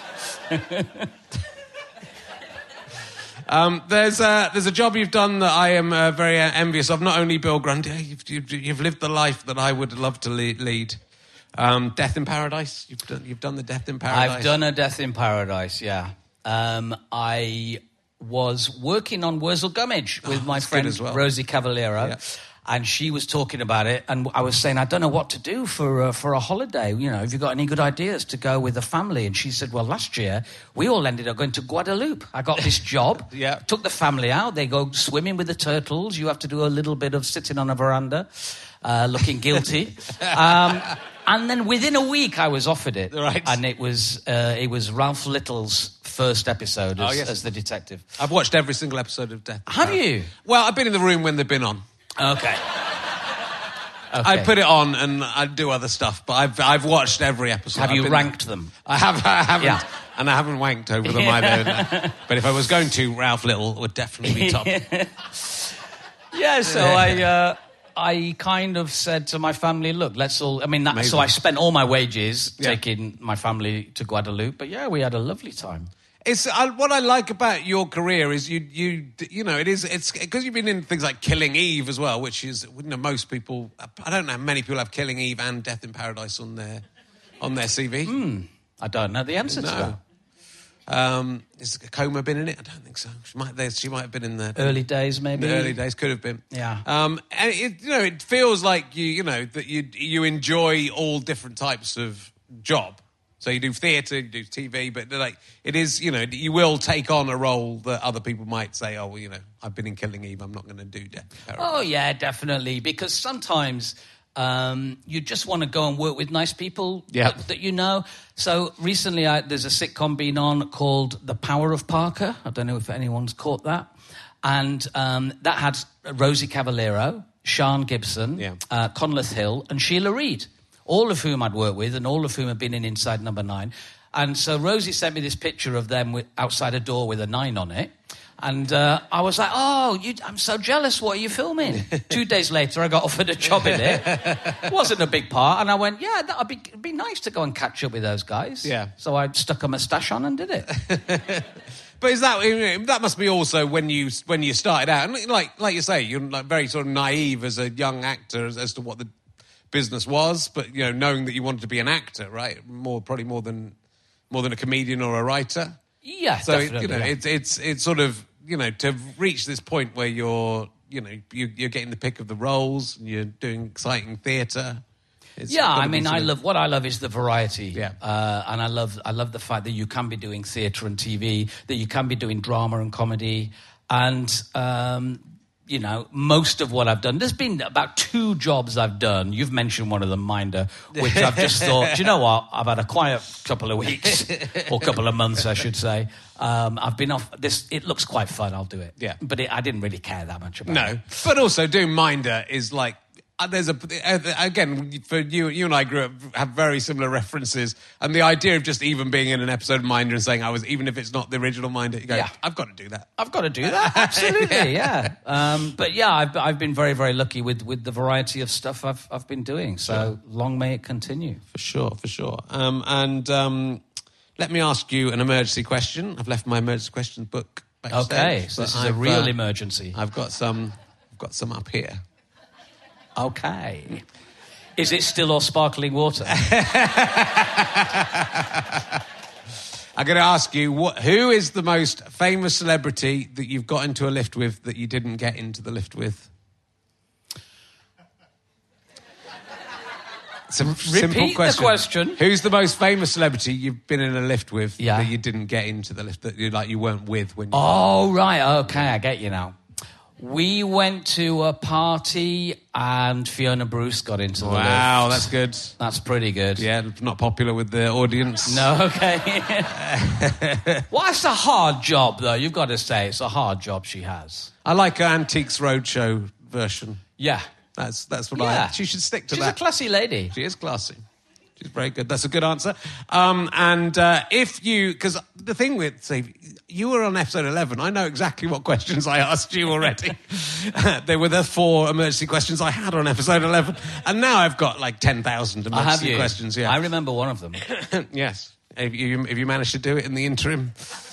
um, there's, a, there's a job you've done that I am uh, very uh, envious of. Not only Bill Grundy, you've, you've, you've lived the life that I would love to lead. lead. Um, Death in Paradise. You've done, you've done the Death in Paradise. I've done a Death in Paradise, yeah. Um, I was working on Wurzel Gummidge with Oh, my that's good friend as well. Rosie Cavaliero. Yeah. And she was talking about it, and I was saying, I don't know what to do for uh, for a holiday. You know, have you got any good ideas to go with the family? And she said, well, last year, we all ended up going to Guadeloupe. I got this job, Yeah. took the family out. They go swimming with the turtles. You have to do a little bit of sitting on a veranda, uh, looking guilty. um, and then within a week, I was offered it. Right. And it was, uh, it was Ralph Little's first episode as, Oh, yes. as the detective. I've watched every single episode of Death in Have Paradise. you? Well, I've been in the room when they've been on. Okay. Okay. I put it on and I do other stuff, but I've I've watched every episode. Have I've you been- ranked them? I have. I haven't, Yeah. and I haven't wanked over them either. But if I was going to, Ralph Little would definitely be top. Yeah, so I uh, I kind of said to my family, look, let's all... I mean, that, Amazing. so I spent all my wages Yeah. taking my family to Guadeloupe. But yeah, we had a lovely time. It's I, what I like about your career is you you you know it is it's because you've been in things like Killing Eve as well, which is you know most people I don't know how many people have Killing Eve and Death in Paradise on their on their C V. Mm, I don't know the answer No. to that. Um, has Coma been in it? I don't think so. She might there, she might have been in the Early days, maybe. The early days could have been. Yeah. Um, and it, you know it feels like you you know that you you enjoy all different types of job. So you do theatre, you do T V, but like it is, you know, you will take on a role that other people might say, oh, well, you know, I've been in Killing Eve, I'm not going to do Death in Paradise. Oh, yeah, definitely. Because sometimes um, you just want to go and work with nice people Yeah. that, that you know. So recently I, there's a sitcom been on called The Power of Parker. I don't know if anyone's caught that. And um, that had Rosie Cavallero, Sian Gibson, Yeah. uh, Conleth Hill and Sheila Reid, all of whom I'd worked with and all of whom had been in Inside Number Nine. And so Rosie sent me this picture of them with, outside a door with a nine on it. And uh, I was like, oh, you, I'm so jealous. What are you filming? Two days later, I got offered a job in it. It wasn't a big part. And I went, yeah, that'd be, it'd be nice to go and catch up with those guys. Yeah. So I stuck a moustache on and did it. But is that that must be also when you when you started out, and like like you say, you're like very sort of naive as a young actor as, as to what the business was, but you know, knowing that you wanted to be an actor, right? More probably more than more than a comedian or a writer. Yeah, So definitely. you know, yeah. it's it's it's sort of you know to reach this point where you're you know you, you're getting the pick of the roles, and you're doing exciting theatre. It's Yeah, gotta I be mean, sort I of- love what I love is the variety. Yeah. uh, and I love I love the fact that you can be doing theatre and T V, that you can be doing drama and comedy, and um, you know, most of what I've done. There's been about two jobs I've done. You've mentioned one of them, Minder, which I've just thought, do you know what? I've had a quiet couple of weeks or couple of months, I should say. Um, I've been off this. It looks quite fun. I'll do it. Yeah. but it, I didn't really care that much about it. No, but also doing Minder is like uh, there's a uh, again for you. You and I grew up have very similar references, and the idea of just even being in an episode of Minder and saying I was, even if it's not the original Minder, you go, Yeah. I've got to do that. I've got to do that. Absolutely, yeah. Um, but yeah, I've, I've been very, very lucky with, with the variety of stuff I've I've been doing. So long may it continue. For sure, for sure. Um, and um, let me ask you an emergency question. I've left my emergency questions book backstage. Okay, so this but is a I've, real uh, emergency. I've got some. I've got some up here. Okay. Is it still all sparkling water? I'm going to ask you, what, who is the most famous celebrity that you've got into a lift with that you didn't get into the lift with? It's a simple Repeat the question. question. Who's the most famous celebrity you've been in a lift with Yeah. that you didn't get into the lift, that you like you weren't with when you... Oh, right. Okay, I get you now. We went to a party and Fiona Bruce got into the lift. Wow, that's good. That's pretty good. Yeah, not popular with the audience. No, okay. Well, it's a hard job, though. You've got to say it's a hard job she has. I like her Antiques Roadshow version. Yeah. That's that's what Yeah. I... She should stick to She's that. a classy lady. She is classy. She's very good. That's a good answer. Um, and uh, if you... Because the thing with... Say, you were on episode eleven. I know exactly what questions I asked you already. They were the four emergency questions I had on episode eleven. And now I've got like ten thousand I have emergency you. questions. Yeah. I remember one of them. Yes. Have you, have you managed to do it in the interim?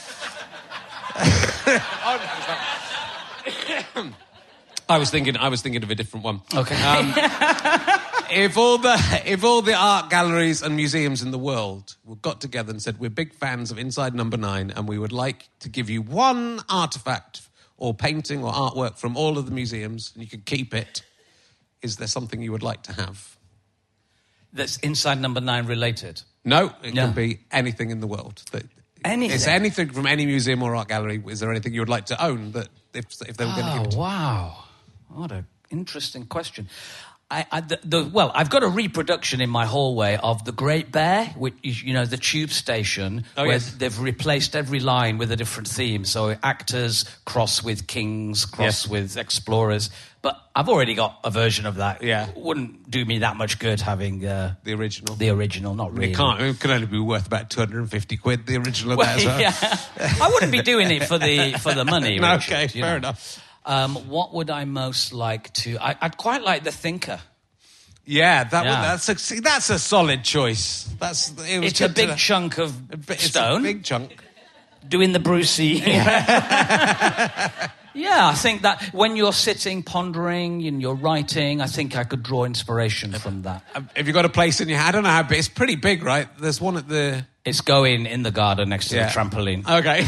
I was thinking. I was thinking of a different one. Okay. Um, if all the if all the art galleries and museums in the world were got together and said we're big fans of Inside Number Nine and we would like to give you one artifact or painting or artwork from all of the museums and you could keep it, is there something you would like to have? That's Inside Number Nine related. No, it No. can be anything in the world. That- Anything? It's anything from any museum or art gallery. Is there anything you would like to own that if if they were going to give it Oh, to you? wow. What an interesting question. I, I, the, the, well, I've got a reproduction in my hallway of the Great Bear, which is, you know, the tube station, Oh, where yes. they've replaced every line with a different theme. So actors cross with kings, cross Yes. with explorers. But I've already got a version of that. Yeah. Wouldn't do me that much good having uh, The original. the original, not really. It can't. It can only be worth about two hundred and fifty quid. The original of that as well. Yeah. I wouldn't be doing it for the for the money. No, Richard, okay, you fair know. enough. Um, what would I most like to... I, I'd quite like The Thinker. Yeah, that Yeah. Would, that's a see, that's a solid choice. That's it was It's a good big to- chunk of a bit- it's stone. a big chunk. Doing the Brucey. Yeah. Yeah, I think that when you're sitting, pondering, and you're writing, I think I could draw inspiration from that. Have you got a place in your head? I don't know how big. It's pretty big, right? There's one at the... It's going in the garden next to Yeah. the trampoline. Okay.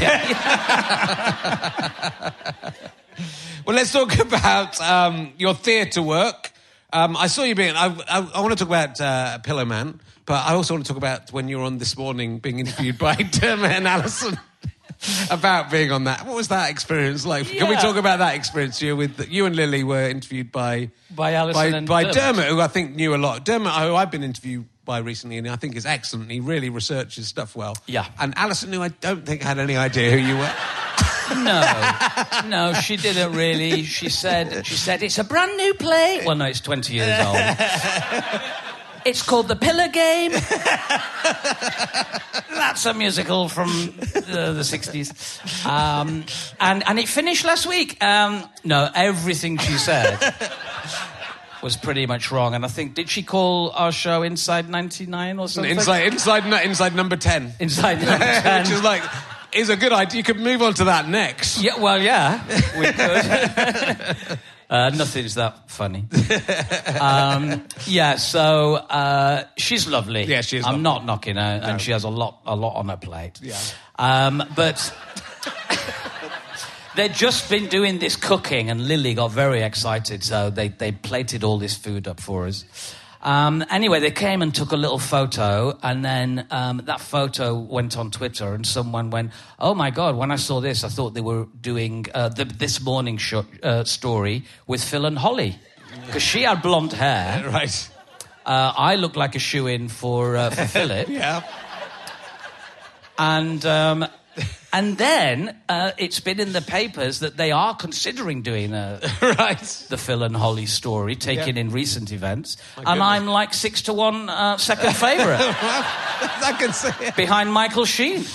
Well, let's talk about um, your theatre work. Um, I saw you being... I, I, I want to talk about uh, Pillow Man, but I also want to talk about when you were on this morning being interviewed by Dermot and Alison about being on that. What was that experience like? Can we Yeah. talk about that experience? You with you and Lily were interviewed by... By Alison by, and by Dermot. Dermot, who I think knew a lot. Dermot, who I've been interviewed by recently, and I think is excellent. He really researches stuff well. Yeah. And Alison, who I don't think had any idea who you were. No, no, she didn't really. She said, she said, it's a brand new play. Well, no, it's twenty years old. It's called The Pillar Game. That's a musical from uh, the sixties. Um, and, and it finished last week. Um, no, everything she said was pretty much wrong. And I think, did she call our show Inside ninety-nine or something? Inside, inside, inside number ten. Inside number ten. Which is like, is a good idea. You could move on to that next. Yeah, well, yeah, we could. uh, nothing's that funny. Um, yeah, so uh, she's lovely. Yeah, she is I'm lovely. not knocking her, No. and she has a lot, a lot on her plate. Yeah. Um, but they'd just been doing this cooking, and Lily got very excited, so they they plated all this food up for us. Um, anyway, they came and took a little photo, and then um, that photo went on Twitter, and someone went, "Oh my God, when I saw this, I thought they were doing uh, the This Morning show, uh, story with Phil and Holly." Because she had blonde hair. Right. Uh, I looked like a shoo-in for, uh, for Philip. Yeah. And... Um, And then uh, it's been in the papers that they are considering doing a, Right. the Phil and Holly story, taken Yeah. in recent events. My And goodness. I'm like six to one uh, second favourite I can see it. behind Michael Sheen.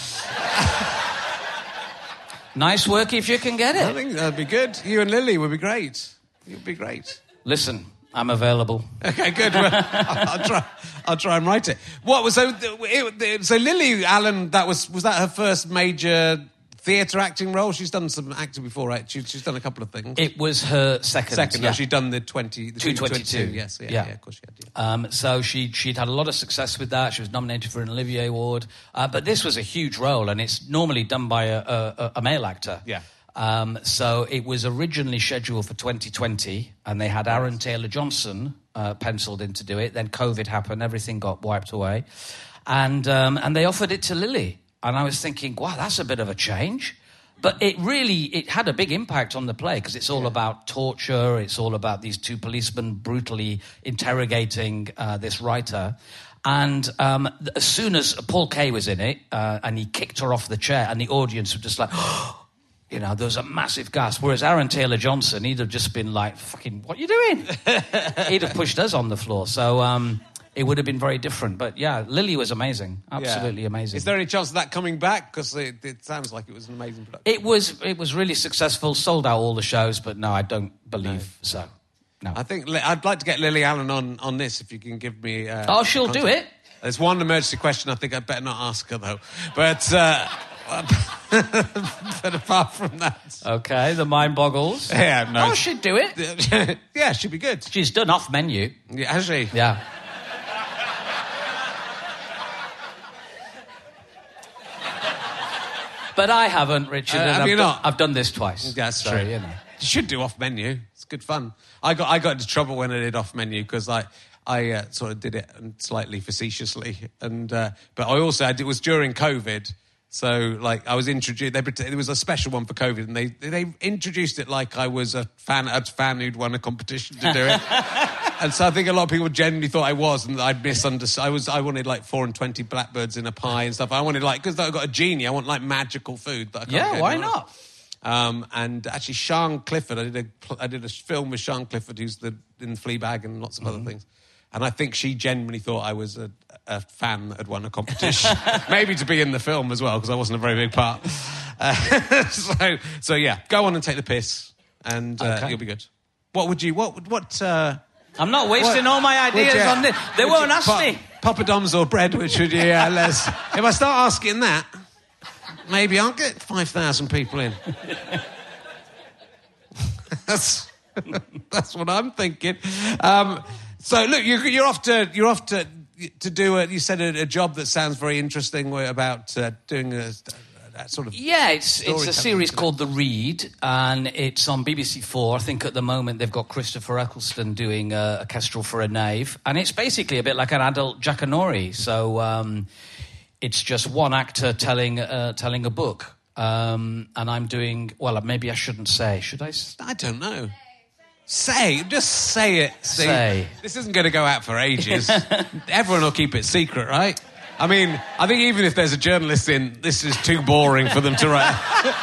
Nice work if you can get I it. think that'd be good. You and Lily would be great. You'd be great. Listen, I'm available. Okay, good. Well, I'll, I'll try. I'll try and write it. What was so? It, so Lily Allen, that was was that her first major theatre acting role? She's done some acting before, right? She, she's done a couple of things. It was her second. Second, yeah. no, she'd done the twenty, the two twenty-two. Yes, yeah, Yeah. yeah, of course she had. Yeah. Um, so she, she'd had a lot of success with that. She was nominated for an Olivier Award. Uh, but this was a huge role, and it's normally done by a, a, a male actor. Yeah. Um, so it was originally scheduled for twenty twenty, and they had Aaron Taylor-Johnson uh, penciled in to do it. Then COVID happened, everything got wiped away. And, um, and they offered it to Lily. And I was thinking, wow, that's a bit of a change. But it really, it had a big impact on the play because it's all yeah. about torture. It's all about these two policemen brutally interrogating uh, this writer. And um, as soon as Paul Kay was in it, uh, and he kicked her off the chair, and the audience were just like, you know, there was a massive gasp. Whereas Aaron Taylor-Johnson, he'd have just been like, fucking, what are you doing? He'd have pushed us on the floor. So um, it would have been very different. But yeah, Lily was amazing. Absolutely yeah. amazing. Is there any chance of that coming back? Because it, it sounds like it was an amazing production. It was, it was really successful, sold out all the shows, but no, I don't believe no. so. No. I think I'd like to get Lily Allen on, on this if you can give me... Uh, oh, she'll contact. do it. There's one emergency question I think I'd better not ask her, though. But... Uh, but apart from that... Okay, the mind boggles. Yeah, no. Oh, she'd do it. Yeah, she'd be good. She's done off menu. Yeah, has she? Yeah. But I haven't, Richard. Uh, have I've you done, not? I've done this twice. That's so, true. You know. You should do off menu. It's good fun. I got I got into trouble when I did off menu because I I uh, sort of did it slightly facetiously, and uh, but I also had, it was during COVID. So, like, I was introduced... They, there was a special one for COVID, and they they introduced it like I was a fan, a fan who'd won a competition to do it. And so I think a lot of people genuinely thought I was, and I'd misunderstood. I was, I wanted, like, four and twenty blackbirds in a pie and stuff. I wanted, like... Because I've got a genie, I want, like, magical food. That I can't Yeah, get why anywhere not? else. Um, and actually, Sean Clifford, I did a, I did a film with Sean Clifford, who's the in Fleabag and lots of mm-hmm. other things. And I think she genuinely thought I was a, a fan that had won a competition. Maybe to be in the film as well, because I wasn't a very big part. Uh, so, so, yeah, go on and take the piss. and uh, Okay. you'll be good. What would you... What... what uh, I'm not wasting what, all my ideas you, on this. They won't you, ask pa- me. Poppadoms or bread, which would you... Uh, let's, if I start asking that, maybe I'll get five thousand people in. that's, that's what I'm thinking. Um, so, look, you, you're off to... You're off to... to do a... You said a, a job that sounds very interesting about uh, doing a... That sort of yeah, it's it's a series storytelling. called The Read, and it's on B B C Four. I think at the moment they've got Christopher Eccleston doing uh, a Kestrel for a Knave, and it's basically a bit like an adult Jackanory. So um, it's just one actor telling uh, telling a book, um, and I'm doing... Well, maybe I shouldn't say. Should I? s- I don't know. Say, just say it. Steve. Say. This isn't going to go out for ages. Everyone will keep it secret, right? I mean, I think even if there's a journalist in, this is too boring for them to write.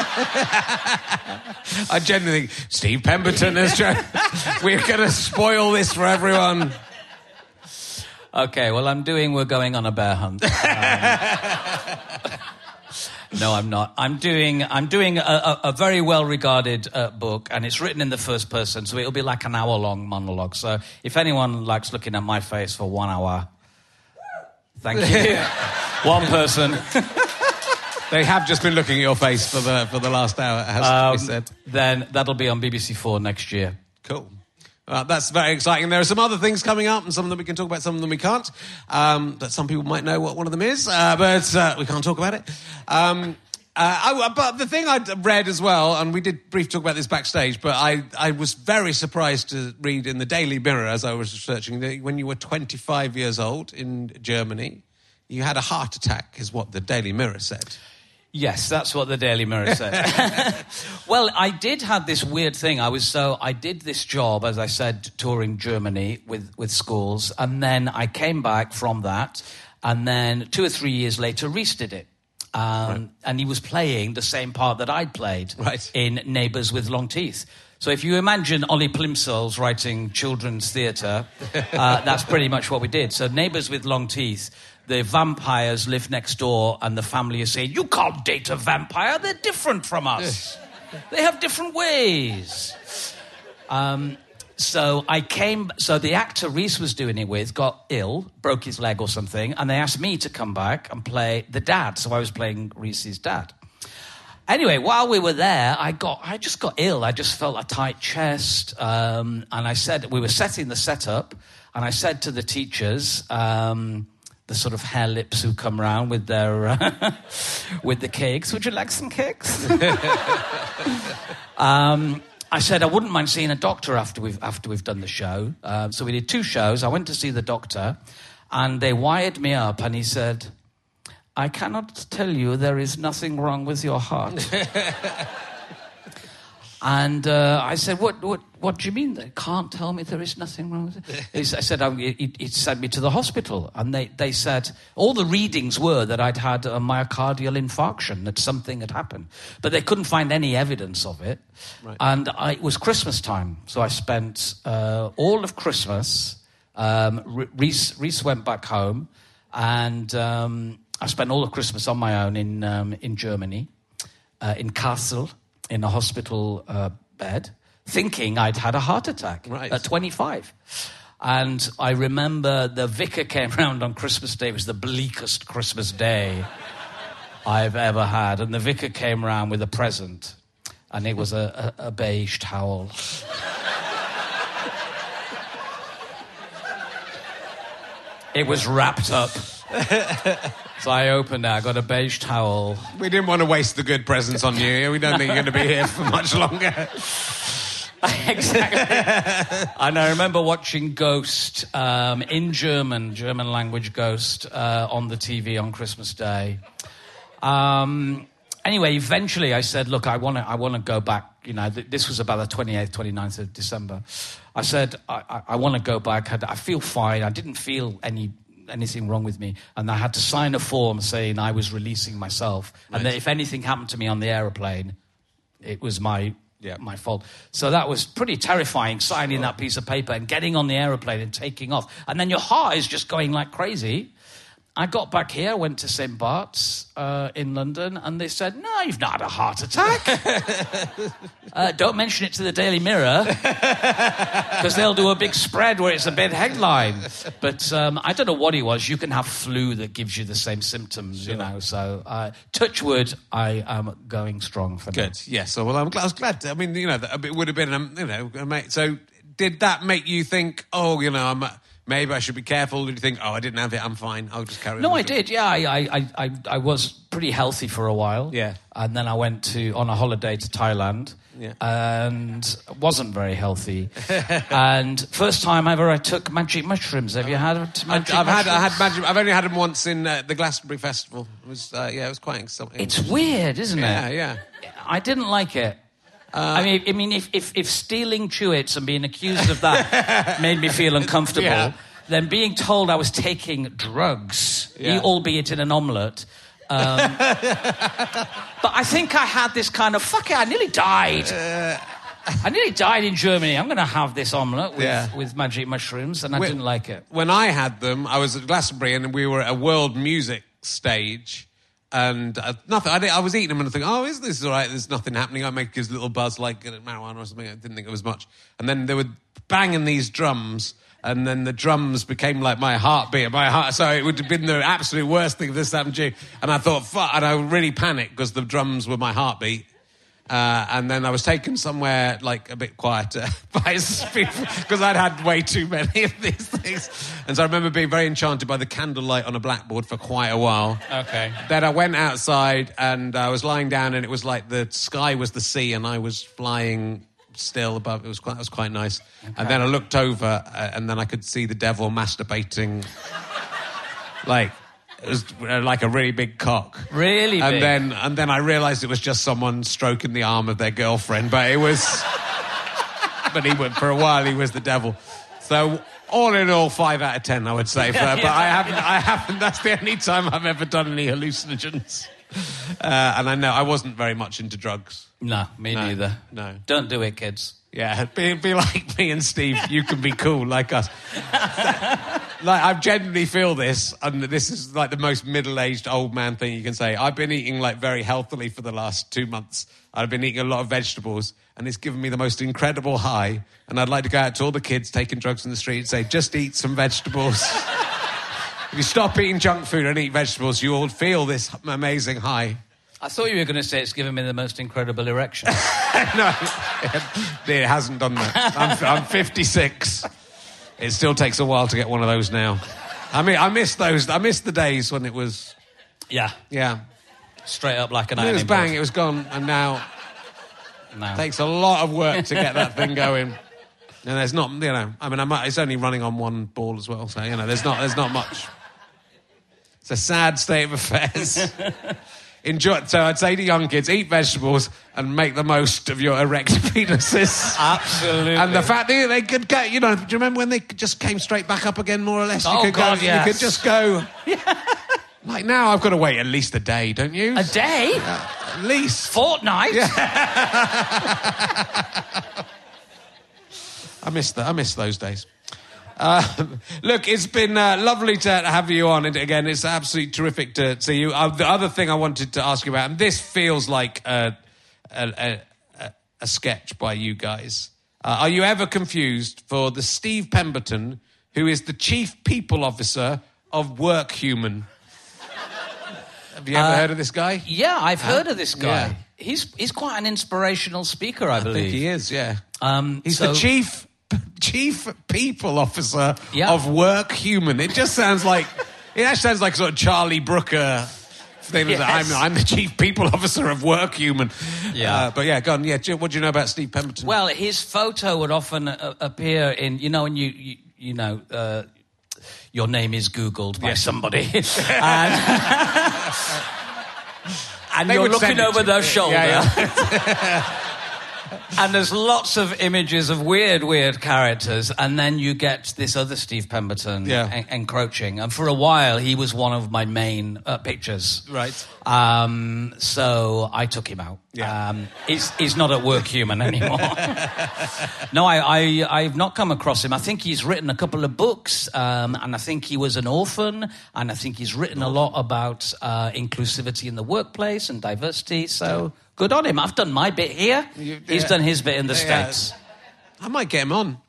I genuinely think, Steve Pemberton is trying... We're going to spoil this for everyone. Okay, well, I'm doing We're Going on a Bear Hunt. Um, no, I'm not. I'm doing I'm doing a, a, a very well-regarded uh, book, and it's written in the first person, so it'll be like an hour-long monologue. So if anyone likes looking at my face for one hour... Thank you. One person. They have just been looking at your face for the for the last hour, it has Um, to be said. Then that'll be on B B C Four next year. Cool. Uh, that's very exciting. There are some other things coming up, and some of them we can talk about, some of them we can't. Um, but some people might know what one of them is, uh, but uh, we can't talk about it. Um, uh, I, but the thing I'd read as well, and we did briefly talk about this backstage, but I, I was very surprised to read in the Daily Mirror as I was researching that when you were twenty-five years old in Germany, you had a heart attack, is what the Daily Mirror said. Yes, that's what the Daily Mirror said. Well, I did have this weird thing. I was so I did this job, as I said, touring Germany with, with schools, and then I came back from that, and then two or three years later, Reese did it. Um, right. And he was playing the same part that I'd played right. in Neighbours with Long Teeth. So if you imagine Ollie Plimsolls writing children's theatre, uh, that's pretty much what we did. So Neighbours with Long Teeth, the vampires live next door, and the family is saying, you can't date a vampire, they're different from us. They have different ways. Um, so I came, so the actor Reese was doing it with got ill, broke his leg or something, and they asked me to come back and play the dad. So I was playing Reese's dad. Anyway, while we were there, I got, I just got ill. I just felt a tight chest. Um, and I said, we were setting the setup, and I said to the teachers, um, the sort of hair lips who come round with their, uh, with the cakes, would you like some cakes? um, I said I wouldn't mind seeing a doctor after we've, after we've done the show. Uh, so we did two shows. I went to see the doctor, and they wired me up, and he said, I cannot tell you there is nothing wrong with your heart. And uh, I said, what, what, what do you mean? They can't tell me there is nothing wrong with it? He, I said, oh, he, he sent me to the hospital. And they, they said, all the readings were that I'd had a myocardial infarction, that something had happened. But they couldn't find any evidence of it. Right. And I, it was Christmas time. So I spent uh, all of Christmas. Um, Reese, Reese went back home. And um, I spent all of Christmas on my own in, um, in Germany, uh, in Kassel, in a hospital uh, bed, thinking I'd had a heart attack right. at twenty-five. And I remember the vicar came round on Christmas Day. It was the bleakest Christmas day I've ever had. And the vicar came round with a present, and it was a, a, a beige towel. It was wrapped up. So I opened it, I got a beige towel. We didn't want to waste the good presents on you. We don't think you're going to be here for much longer. Exactly. And I remember watching Ghost um, in German, German language Ghost, uh, on the T V on Christmas Day. Um, anyway, eventually I said, look, I want to I want to go back. You know, th- this was about the twenty-eighth, twenty-ninth of December. I said, I, I, I want to go back. I, I feel fine. I didn't feel any... anything wrong with me, and I had to sign a form saying I was releasing myself, right. And that if anything happened to me on the aeroplane, it was my yeah. my fault. So that was pretty terrifying, signing that piece of paper and getting on the aeroplane and taking off, and then your heart is just going like crazy. I got back here, went to Saint Bart's uh, in London, and they said, no, you've not had a heart attack. uh, don't mention it to the Daily Mirror, because they'll do a big spread where it's a big headline. But um, I don't know what it was. You can have flu that gives you the same symptoms, sure. you know. So, uh, touch wood, I am going strong for Good, now. yes. So, well, I'm glad, I was glad. I mean, you know, it would have been, um, you know, so did that make you think, oh, you know, I'm... maybe I should be careful? Did you think, oh, I didn't have it, I'm fine, I'll just carry on? No, I did, yeah. I, I, I, I was pretty healthy for a while. Yeah. And then I went to on a holiday to Thailand. Yeah. And wasn't very healthy. And first time ever I took magic mushrooms. Have you had magic I've, I've mushrooms? had, I had magic. I've only had them once in uh, the Glastonbury Festival. It was, uh, yeah, it was quite exciting. It's weird, isn't yeah, it? Yeah, yeah. I didn't like it. Uh, I mean, I mean, if, if, if stealing Chewits and being accused of that made me feel uncomfortable, yeah. then being told I was taking drugs, yeah. albeit in an omelette. Um, but I think I had this kind of, fuck it, I nearly died. Uh, I nearly died in Germany. I'm going to have this omelette with, yeah. with magic mushrooms, and I when, didn't like it. When I had them, I was at Glastonbury, and we were at a world music stage, and uh, nothing. I, did, I was eating them, and I think, oh, is this all right? There's nothing happening. I make this little buzz like uh, marijuana or something. I didn't think it was much. And then they were banging these drums, and then the drums became like my heartbeat, my heart. So it would have been the absolute worst thing if this happened to you. And I thought, fuck, and I really panicked because the drums were my heartbeat. Uh, and then I was taken somewhere like a bit quieter by people because I'd had way too many of these things. And so I remember being very enchanted by the candlelight on a blackboard for quite a while. Okay. Then I went outside and I was lying down, and it was like the sky was the sea, and I was flying still above. It was quite, it was quite nice. Okay. And then I looked over, uh, and then I could see the devil masturbating, like. It was like a really big cock. Really and big? then And then I realised it was just someone stroking the arm of their girlfriend, but it was... but he went, for a while, he was the devil. So, all in all, five out of ten, I would say. For, yeah, but I haven't, I haven't... That's the only time I've ever done any hallucinogens. Uh, and I know I wasn't very much into drugs. No, me no, neither. No. Don't do it, kids. Yeah, be, be like me and Steve. You can be cool like us. Like, I genuinely feel this, and this is like the most middle-aged old man thing you can say. I've been eating like very healthily for the last two months. I've been eating a lot of vegetables, and it's given me the most incredible high. And I'd like to go out to all the kids taking drugs in the street and say, just eat some vegetables. If you stop eating junk food and eat vegetables, you will feel this amazing high. I thought you were going to say it's given me the most incredible erection. No, it hasn't done that. I'm, I'm fifty-six. It still takes a while to get one of those now. I mean, I miss those. I miss the days when it was... Yeah. Yeah. Straight up like an iron. It was ironing bang, board. it was gone, and now... No. It takes a lot of work to get that thing going. And there's not, you know... I mean, I'm, it's only running on one ball as well, so, you know, there's not, there's not much. It's a sad state of affairs. Enjoy. So I'd say to young kids, eat vegetables and make the most of your erect penises. Absolutely. And the fact that they could go, you know, do you remember when they just came straight back up again, more or less? You Oh, could God, go, yes. You could just go... Yeah. Like now I've got to wait at least a day, don't you? A day? Uh, at least. Fortnight? Yeah. I miss that. I miss those days. Uh, look, it's been uh, lovely to have you on, and again, it's absolutely terrific to see you. Uh, the other thing I wanted to ask you about, and this feels like a, a, a, a sketch by you guys. Uh, are you ever confused for the Steve Pemberton, who is the Chief People Officer of Workhuman? Have you ever uh, heard of this guy? Yeah, I've huh? heard of this guy. Yeah. He's he's quite an inspirational speaker, I, I believe. I think he is, yeah. Um, He's so... the Chief... Chief People Officer yeah. of Workhuman. It just sounds like it actually sounds like sort of Charlie Brooker thing. Yes. I'm, I'm the Chief People Officer of Workhuman. Yeah, uh, but yeah, go on. Yeah, what do you know about Steve Pemberton? Well, his photo would often uh, appear in, you know, when you you, you know. Uh, your name is Googled by yes. somebody, and, and you're looking over their shoulder. Yeah, yeah. And there's lots of images of weird, weird characters, and then you get this other Steve Pemberton Yeah. en- encroaching. And for a while, he was one of my main uh, pictures. Right. Um, so I took him out. Yeah. Um, he's, he's not at Work Human anymore. No, I, I, I've not come across him. I think he's written a couple of books, um, and I think he was an orphan, and I think he's written a lot about uh, inclusivity in the workplace and diversity, so good on him. I've done my bit here. You- He's yeah. done his bit in the Yeah. States. I might get him on.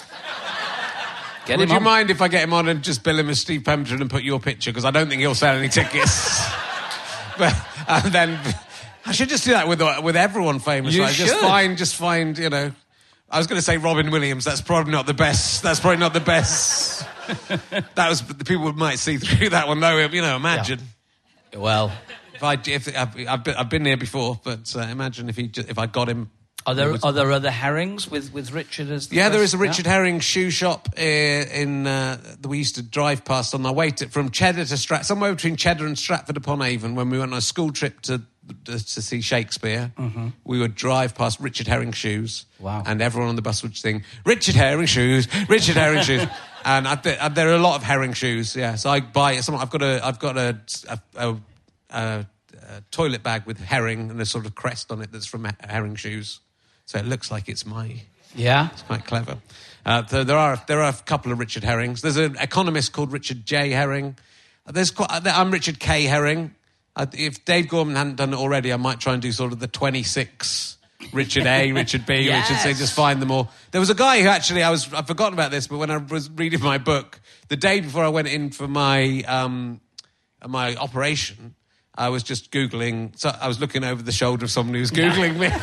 Get Would him you on. mind if I get him on and just bill him as Steve Pemberton and put your picture? Because I don't think he'll sell any tickets. But and then I should just do that with with everyone famous. You like, Just should. find, just find, you know. I was going to say Robin Williams. That's probably not the best. That's probably not the best. That was the people might see through that one though. You know, imagine Well, if I if I've, I've, been, I've been here before, but uh, imagine if he just, if I got him. are there it was- are there other herrings with, with Richard as the Yeah, there first- is a Richard yeah? Herring shoe shop uh, in uh, that we used to drive past on our way to, from Cheddar to Strat, somewhere between Cheddar and Stratford upon Avon. When we went on a school trip to to see Shakespeare, mm-hmm. we would drive past Richard Herring shoes. Wow. And everyone on the bus would sing Richard Herring shoes, Richard Herring shoes. And I th- uh, there are a lot of Herring shoes. Yeah, so I buy some. I've got a I've got a a, a, a, a toilet bag with herring and a sort of crest on it that's from Herring shoes. So it looks like it's my. Yeah. It's quite clever. Uh, so there are there are a couple of Richard Herrings. There's an economist called Richard J. Herring. There's quite, I'm Richard K. Herring. Uh, if Dave Gorman hadn't done it already, I might try and do sort of the twenty-six Richard A, Richard B, Yes. Richard C. Just find them all. There was a guy who actually I was I've forgotten about this, but when I was reading my book the day before I went in for my um, my operation. I was just Googling, so I was looking over the shoulder of someone who was Googling me.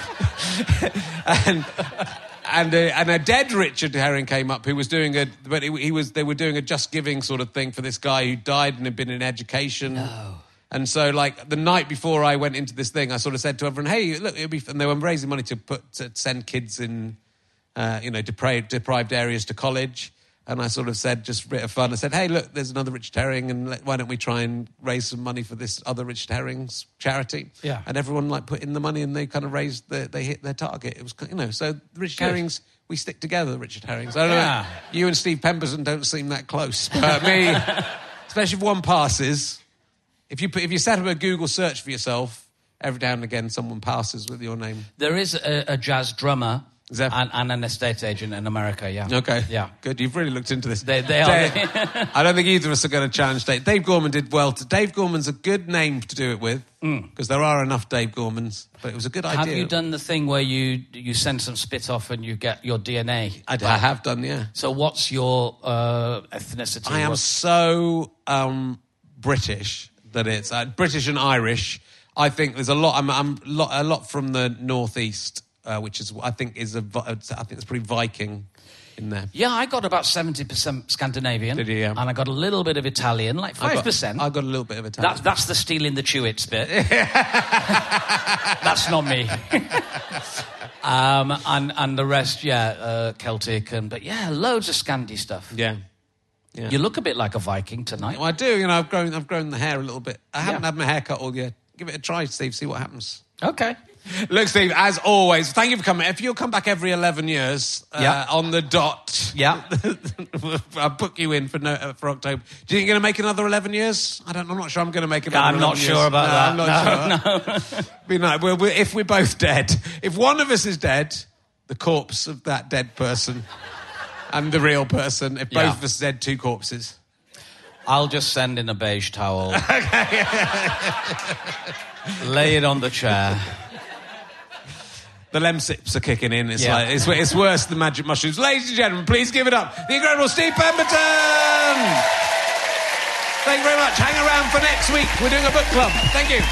and and, uh, and a dead Richard Herring came up who was doing a, but he, he was, they were doing a Just Giving sort of thing for this guy who died and had been in education. No. And so, like, the night before I went into this thing, I sort of said to everyone, hey, look, it'll be, and they were raising money to put, to send kids in, uh, you know, deprived, deprived areas to college. And I sort of said, just a bit of fun, I said, hey, look, there's another Richard Herring, and let, why don't we try and raise some money for this other Richard Herring's charity? Yeah. And everyone, like, put in the money, and they kind of raised, the, they hit their target. It was, you know, so the Richard Good. Herrings, we stick together, the Richard Herrings. I don't Yeah. know, you and Steve Pemberton don't seem that close, but me, especially if one passes, if you, put, if you set up a Google search for yourself, every now and again someone passes with your name. There is a, a jazz drummer Is that- and, and an estate agent in America, yeah. Okay. Yeah. Good. You've really looked into this. They- they are. Dave, I don't think either of us are going to challenge Dave. Dave Gorman did well. To, Dave Gorman's a good name to do it with because there are enough Dave Gormans, but it was a good Have idea. you done the thing where you you send some spit off and you get your D N A? I, I have done, yeah. So what's your uh, ethnicity? I am What's- so um, British that it's uh, British and Irish. I think there's a lot. I'm, I'm lot, a lot from the northeast, uh, which is I think is a. Vi- I think it's pretty Viking in there. Yeah, I got about seventy percent Scandinavian. Did you, yeah? And I got a little bit of Italian, like I five got- percent. I got a little bit of Italian. That's, that's the stealing the Chewits bit. That's not me. um, and, and the rest, yeah, uh, Celtic. and But yeah, loads of Scandi stuff. yeah. Yeah. You look a bit like a Viking tonight. Well, I do. You know, I've grown. I've grown the hair a little bit. I haven't Yeah. had my hair cut all year. Give it a try, Steve. See what happens. Okay. Look, Steve. As always, thank you for coming. If you'll come back every eleven years, uh, Yeah. on the dot, Yeah. I'll book you in for no, uh, for October. Do you think you're going to make another eleven years? I don't. I'm not sure. I'm going to make another. I'm not eleven sure years. about no, that. I'm not sure. No, Be nice. We're, we're, if we're both dead, if one of us is dead, the corpse of that dead person, and the real person. If both Yeah. of us are dead, two corpses. I'll just send in a beige towel. Lay it on the chair. The lemsips are kicking in. It's Yeah. like it's, it's worse than magic mushrooms. Ladies and gentlemen, please give it up. The incredible Steve Pemberton! Thank you very much. Hang around for next week. We're doing a book club. Thank you.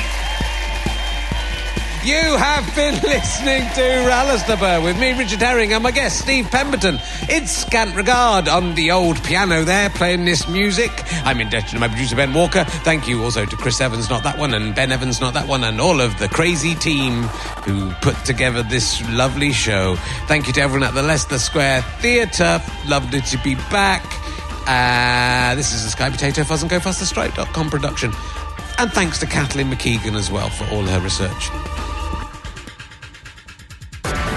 You have been listening to Rallister with me, Richard Herring, and my guest, Steve Pemberton. It's scant regard on the old piano there, playing this music. I'm indebted to my producer, Ben Walker. Thank you also to Chris Evans, not that one, and Ben Evans, not that one, and all of the crazy team who put together this lovely show. Thank you to everyone at the Leicester Square Theatre. Lovely to be back. Uh, this is a Sky Potato Fuzz and Go Faster Stripe dot com production. And thanks to Kathleen McKeegan as well for all her research.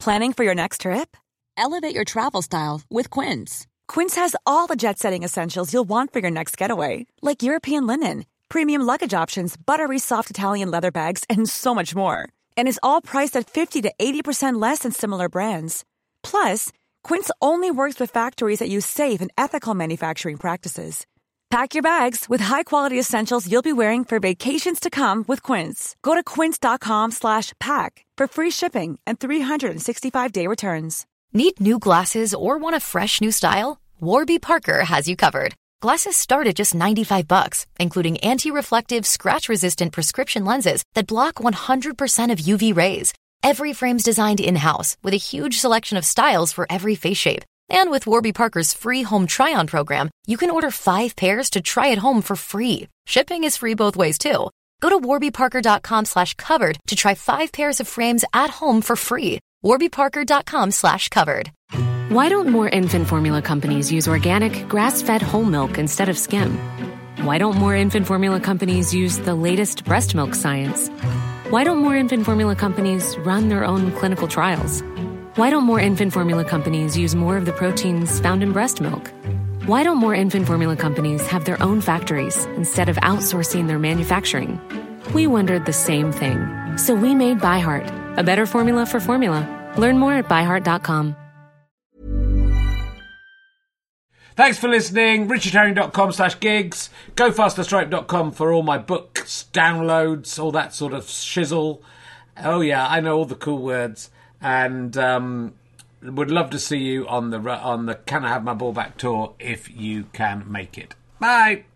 Planning for your next trip? Elevate your travel style with Quince. Quince has all the jet-setting essentials you'll want for your next getaway, like European linen, premium luggage options, buttery soft Italian leather bags, and so much more. And is all priced at fifty to eighty percent less than similar brands. Plus, Quince only works with factories that use safe and ethical manufacturing practices. Pack your bags with high-quality essentials you'll be wearing for vacations to come with Quince. Go to quince.com slash pack for free shipping and three sixty-five day returns. Need new glasses or want a fresh new style? Warby Parker has you covered. Glasses start at just ninety-five bucks, including anti-reflective, scratch-resistant prescription lenses that block one hundred percent of U V rays. Every frame's designed in-house with a huge selection of styles for every face shape. And with Warby Parker's free home try-on program, you can order five pairs to try at home for free. Shipping is free both ways, too. Go to warbyparker.com slash covered to try five pairs of frames at home for free. warbyparker.com slash covered. Why don't more infant formula companies use organic, grass-fed whole milk instead of skim? Why don't more infant formula companies use the latest breast milk science? Why don't more infant formula companies run their own clinical trials? Why don't more infant formula companies use more of the proteins found in breast milk? Why don't more infant formula companies have their own factories instead of outsourcing their manufacturing? We wondered the same thing. So we made ByHeart, a better formula for formula. Learn more at by heart dot com. Thanks for listening. richard herring dot com slash gigs. go faster stripe dot com for all my books, downloads, all that sort of shizzle. Oh, yeah, I know all the cool words. And um, would love to see you on the on the Can I Have My Ball Back tour if you can make it. Bye.